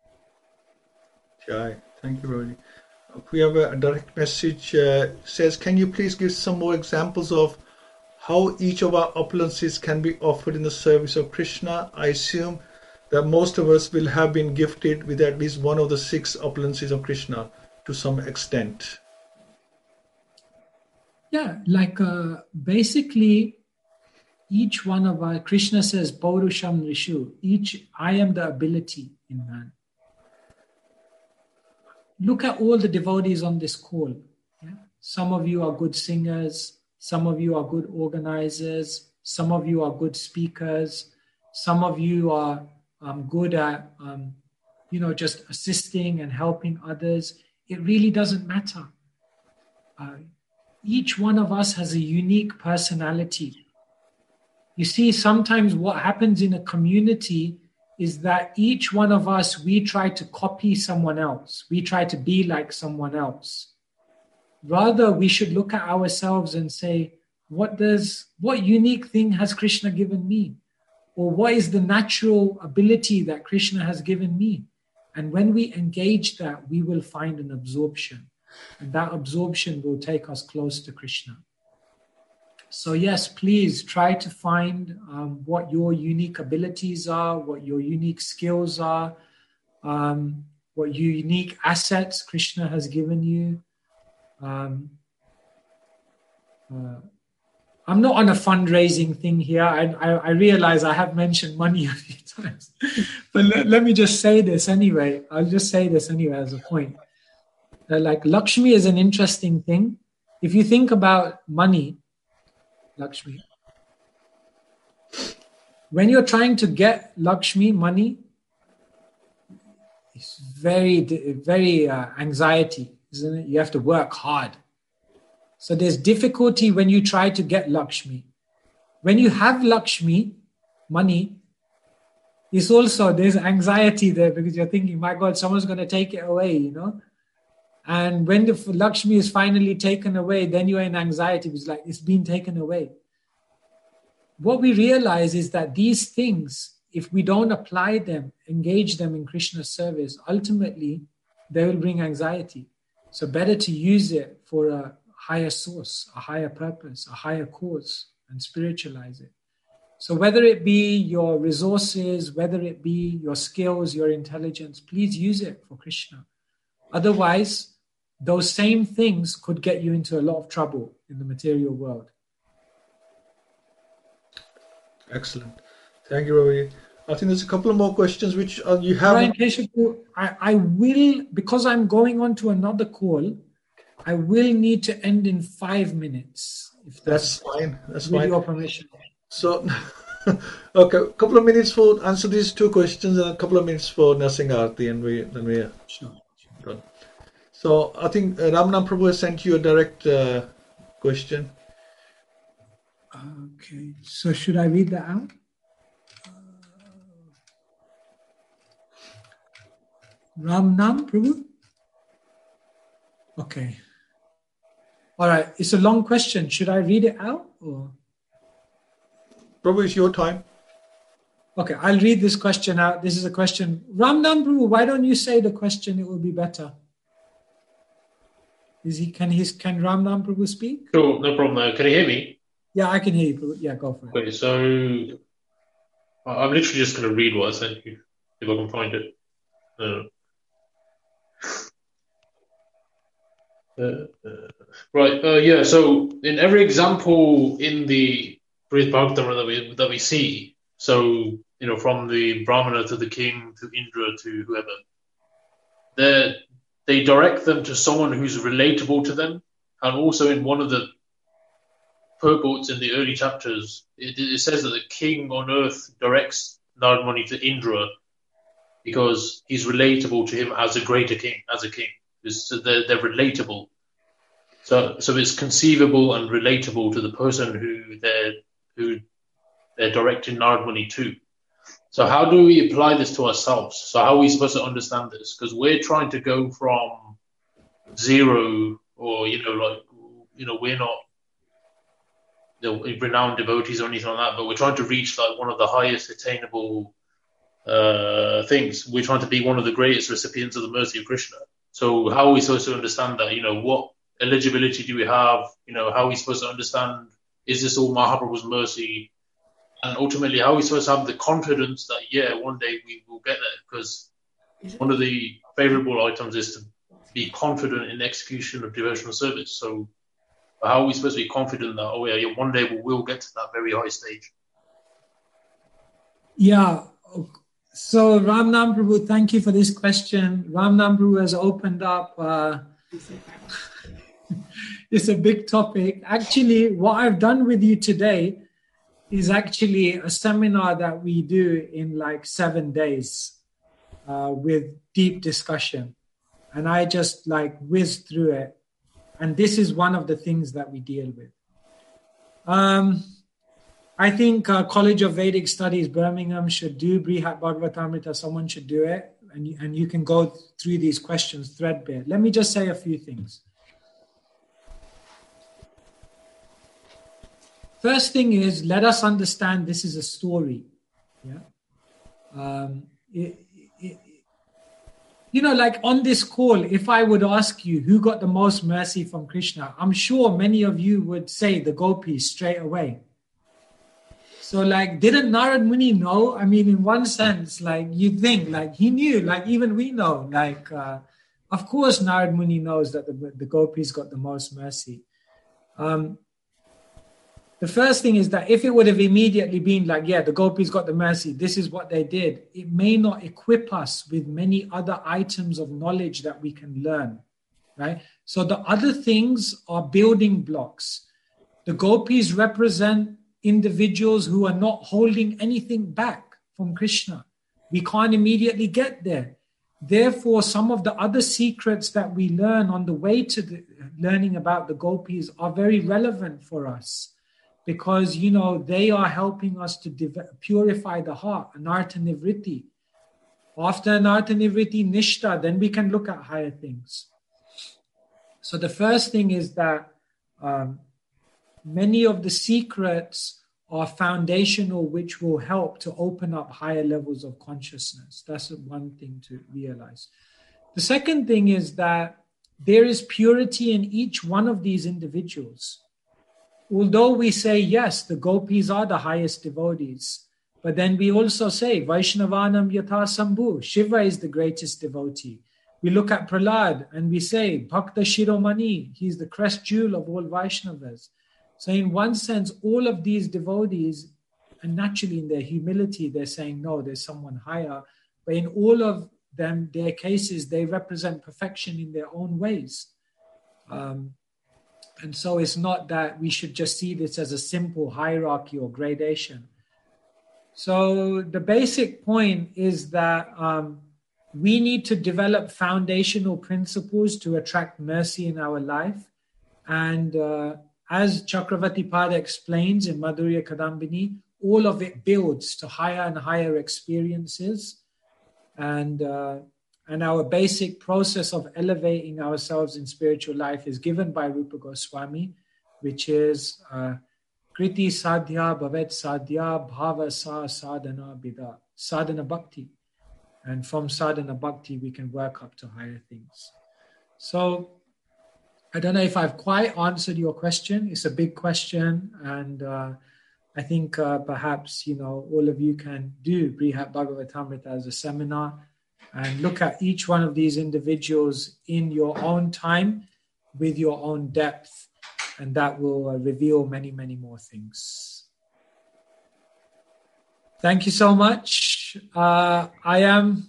Speaker 4: Jai. Thank you, Prabhuji. We have a direct message says, can you please give some more examples of how each of our opulences can be offered in the service of Krishna? I assume that most of us will have been gifted with at least one of the 6 opulences of Krishna to some extent.
Speaker 1: Yeah, like basically each one of our, Krishna says, Paurusham Rishu, I am the ability in man. Look at all the devotees on this call. Yeah? Some of you are good singers. Some of you are good organizers. Some of you are good speakers. Some of you are good at, just assisting and helping others. It really doesn't matter. Each one of us has a unique personality. You see, sometimes what happens in a community is that each one of us, we try to copy someone else. We try to be like someone else. Rather, we should look at ourselves and say, what unique thing has Krishna given me? Or what is the natural ability that Krishna has given me? And when we engage that, we will find an absorption. And that absorption will take us close to Krishna. So yes, please try to find what your unique abilities are, what your unique skills are, what unique assets Krishna has given you. I'm not on a fundraising thing here. I realize I have mentioned money a few times. But let me just say this anyway. I'll just say this anyway as a point. Like Lakshmi is an interesting thing. If you think about money, Lakshmi, when you're trying to get Lakshmi, money, it's very, very anxiety, isn't it? You have to work hard. So there's difficulty when you try to get Lakshmi. When you have Lakshmi, money, there's anxiety there because you're thinking, my God, someone's going to take it away, And when the Lakshmi is finally taken away, then you are in anxiety because it's been taken away. What we realize is that these things, if we don't apply them, engage them in Krishna's service, ultimately they will bring anxiety. So better to use it for a higher source, a higher purpose, a higher cause, and spiritualize it. So whether it be your resources, whether it be your skills, your intelligence, please use it for Krishna. Otherwise, those same things could get you into a lot of trouble in the material world.
Speaker 4: Excellent. Thank you, Ravi. I think there's a couple of more questions which you have.
Speaker 1: Brian Keshav, I will, because I'm going on to another call, I will need to end in 5 minutes. If
Speaker 4: that's fine. That's
Speaker 1: with
Speaker 4: fine.
Speaker 1: your permission.
Speaker 4: So, okay, a couple of minutes for answer these 2 questions and a couple of minutes for Narsingh Arti, and then we are done. So I think Ramanam Prabhu has sent you a direct question.
Speaker 1: Okay, so should I read that out? Ram Nam, Prabhu? Okay. All right. It's a long question. Should I read it out? Or?
Speaker 4: Prabhu, it's your time.
Speaker 1: Okay, I'll read this question out. This is a question. Ram Nam, Prabhu, why don't you say the question? It will be better. Can Ram Nam Prabhu speak?
Speaker 5: Sure, no problem. Can you hear me?
Speaker 1: Yeah, I can hear you, Prabhu. Yeah, go for it.
Speaker 5: Okay, so I'm literally just going to read what I sent you, if I can find it. Yeah, so in every example in the Brihad Bhagavatam that we see, so, from the Brahmana to the king to Indra to whoever, they direct them to someone who's relatable to them. And also in one of the purports in the early chapters, it says that the king on earth directs Narad Muni to Indra because he's relatable to him as a greater king, as a king. So they're relatable. So it's conceivable and relatable to the person who they're directing Narad Muni to. So how do we apply this to ourselves? So how are we supposed to understand this? Because we're trying to go from zero, or we're not renowned devotees or anything like that, but we're trying to reach like one of the highest attainable things. We're trying to be one of the greatest recipients of the mercy of Krishna. So how are we supposed to understand that? What eligibility do we have? How are we supposed to understand, is this all Mahaprabhu's mercy? And ultimately, how are we supposed to have the confidence that, one day we will get there? Because one of the favorable items is to be confident in execution of devotional service. So how are we supposed to be confident that, one day we will get to that very high stage?
Speaker 1: Yeah. So Ram Nam Prabhu, thank you for this question. Ram Nam Prabhu has opened up. It's a big topic. Actually, what I've done with you today is actually a seminar that we do in like 7 days with deep discussion. And I just like whizzed through it. And this is one of the things that we deal with. I think College of Vedic Studies, Birmingham should do Brihad Bhagavatamrita. Someone should do it. And you can go through these questions threadbare. Let me just say a few things. First thing is, let us understand this is a story. Yeah. Like on this call, if I would ask you who got the most mercy from Krishna, I'm sure many of you would say the gopis straight away. So like, didn't Narad Muni know? I mean, in one sense, like you think like he knew, like even we know, like, of course, Narad Muni knows that the gopis got the most mercy. The first thing is that if it would have immediately been like, the gopis got the mercy, this is what they did, it may not equip us with many other items of knowledge that we can learn, right? So the other things are building blocks. The gopis represent individuals who are not holding anything back from Krishna. We can't immediately get there. Therefore, some of the other secrets that we learn on the way to learning about the gopis are very relevant for us. Because, they are helping us to purify the heart, anartha nivritti. After anartha nivritti, nishta, then we can look at higher things. So the first thing is that many of the secrets are foundational, which will help to open up higher levels of consciousness. That's one thing to realize. The second thing is that there is purity in each one of these individuals. Although we say, yes, the gopis are the highest devotees, but then we also say, Vaishnavanam yatha sambhu, Shiva is the greatest devotee. We look at Prahlad and we say, Bhakta Shiromani, he's the crest jewel of all Vaishnavas. So in one sense, all of these devotees, and naturally in their humility, they're saying, no, there's someone higher. But in all of them, their cases, they represent perfection in their own ways. And so it's not that we should just see this as a simple hierarchy or gradation. So the basic point is that we need to develop foundational principles to attract mercy in our life. And as Chakravarti Pada explains in Madhurya Kadambini, all of it builds to higher and higher experiences. And and our basic process of elevating ourselves in spiritual life is given by Rupa Goswami, which is Kriti Sadhya Bhavet Sadhya Bhava Sa Sadhana Bida, Sadhana Bhakti. And from Sadhana Bhakti, we can work up to higher things. So, I don't know if I've quite answered your question. It's a big question, and I think perhaps, all of you can do Brihat Bhagavatamrita as a seminar and look at each one of these individuals in your own time with your own depth, and that will reveal many, many more things. Thank you so much. I am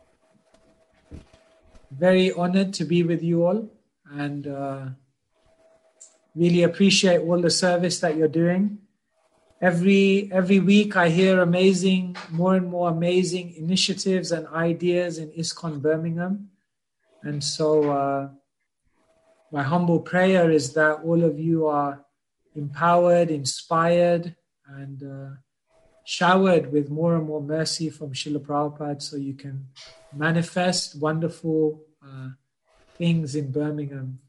Speaker 1: very honored to be with you all, and really appreciate all the service that you're doing. Every week I hear more and more amazing initiatives and ideas in ISKCON Birmingham. And so my humble prayer is that all of you are empowered, inspired, and showered with more and more mercy from Srila Prabhupada, so you can manifest wonderful things in Birmingham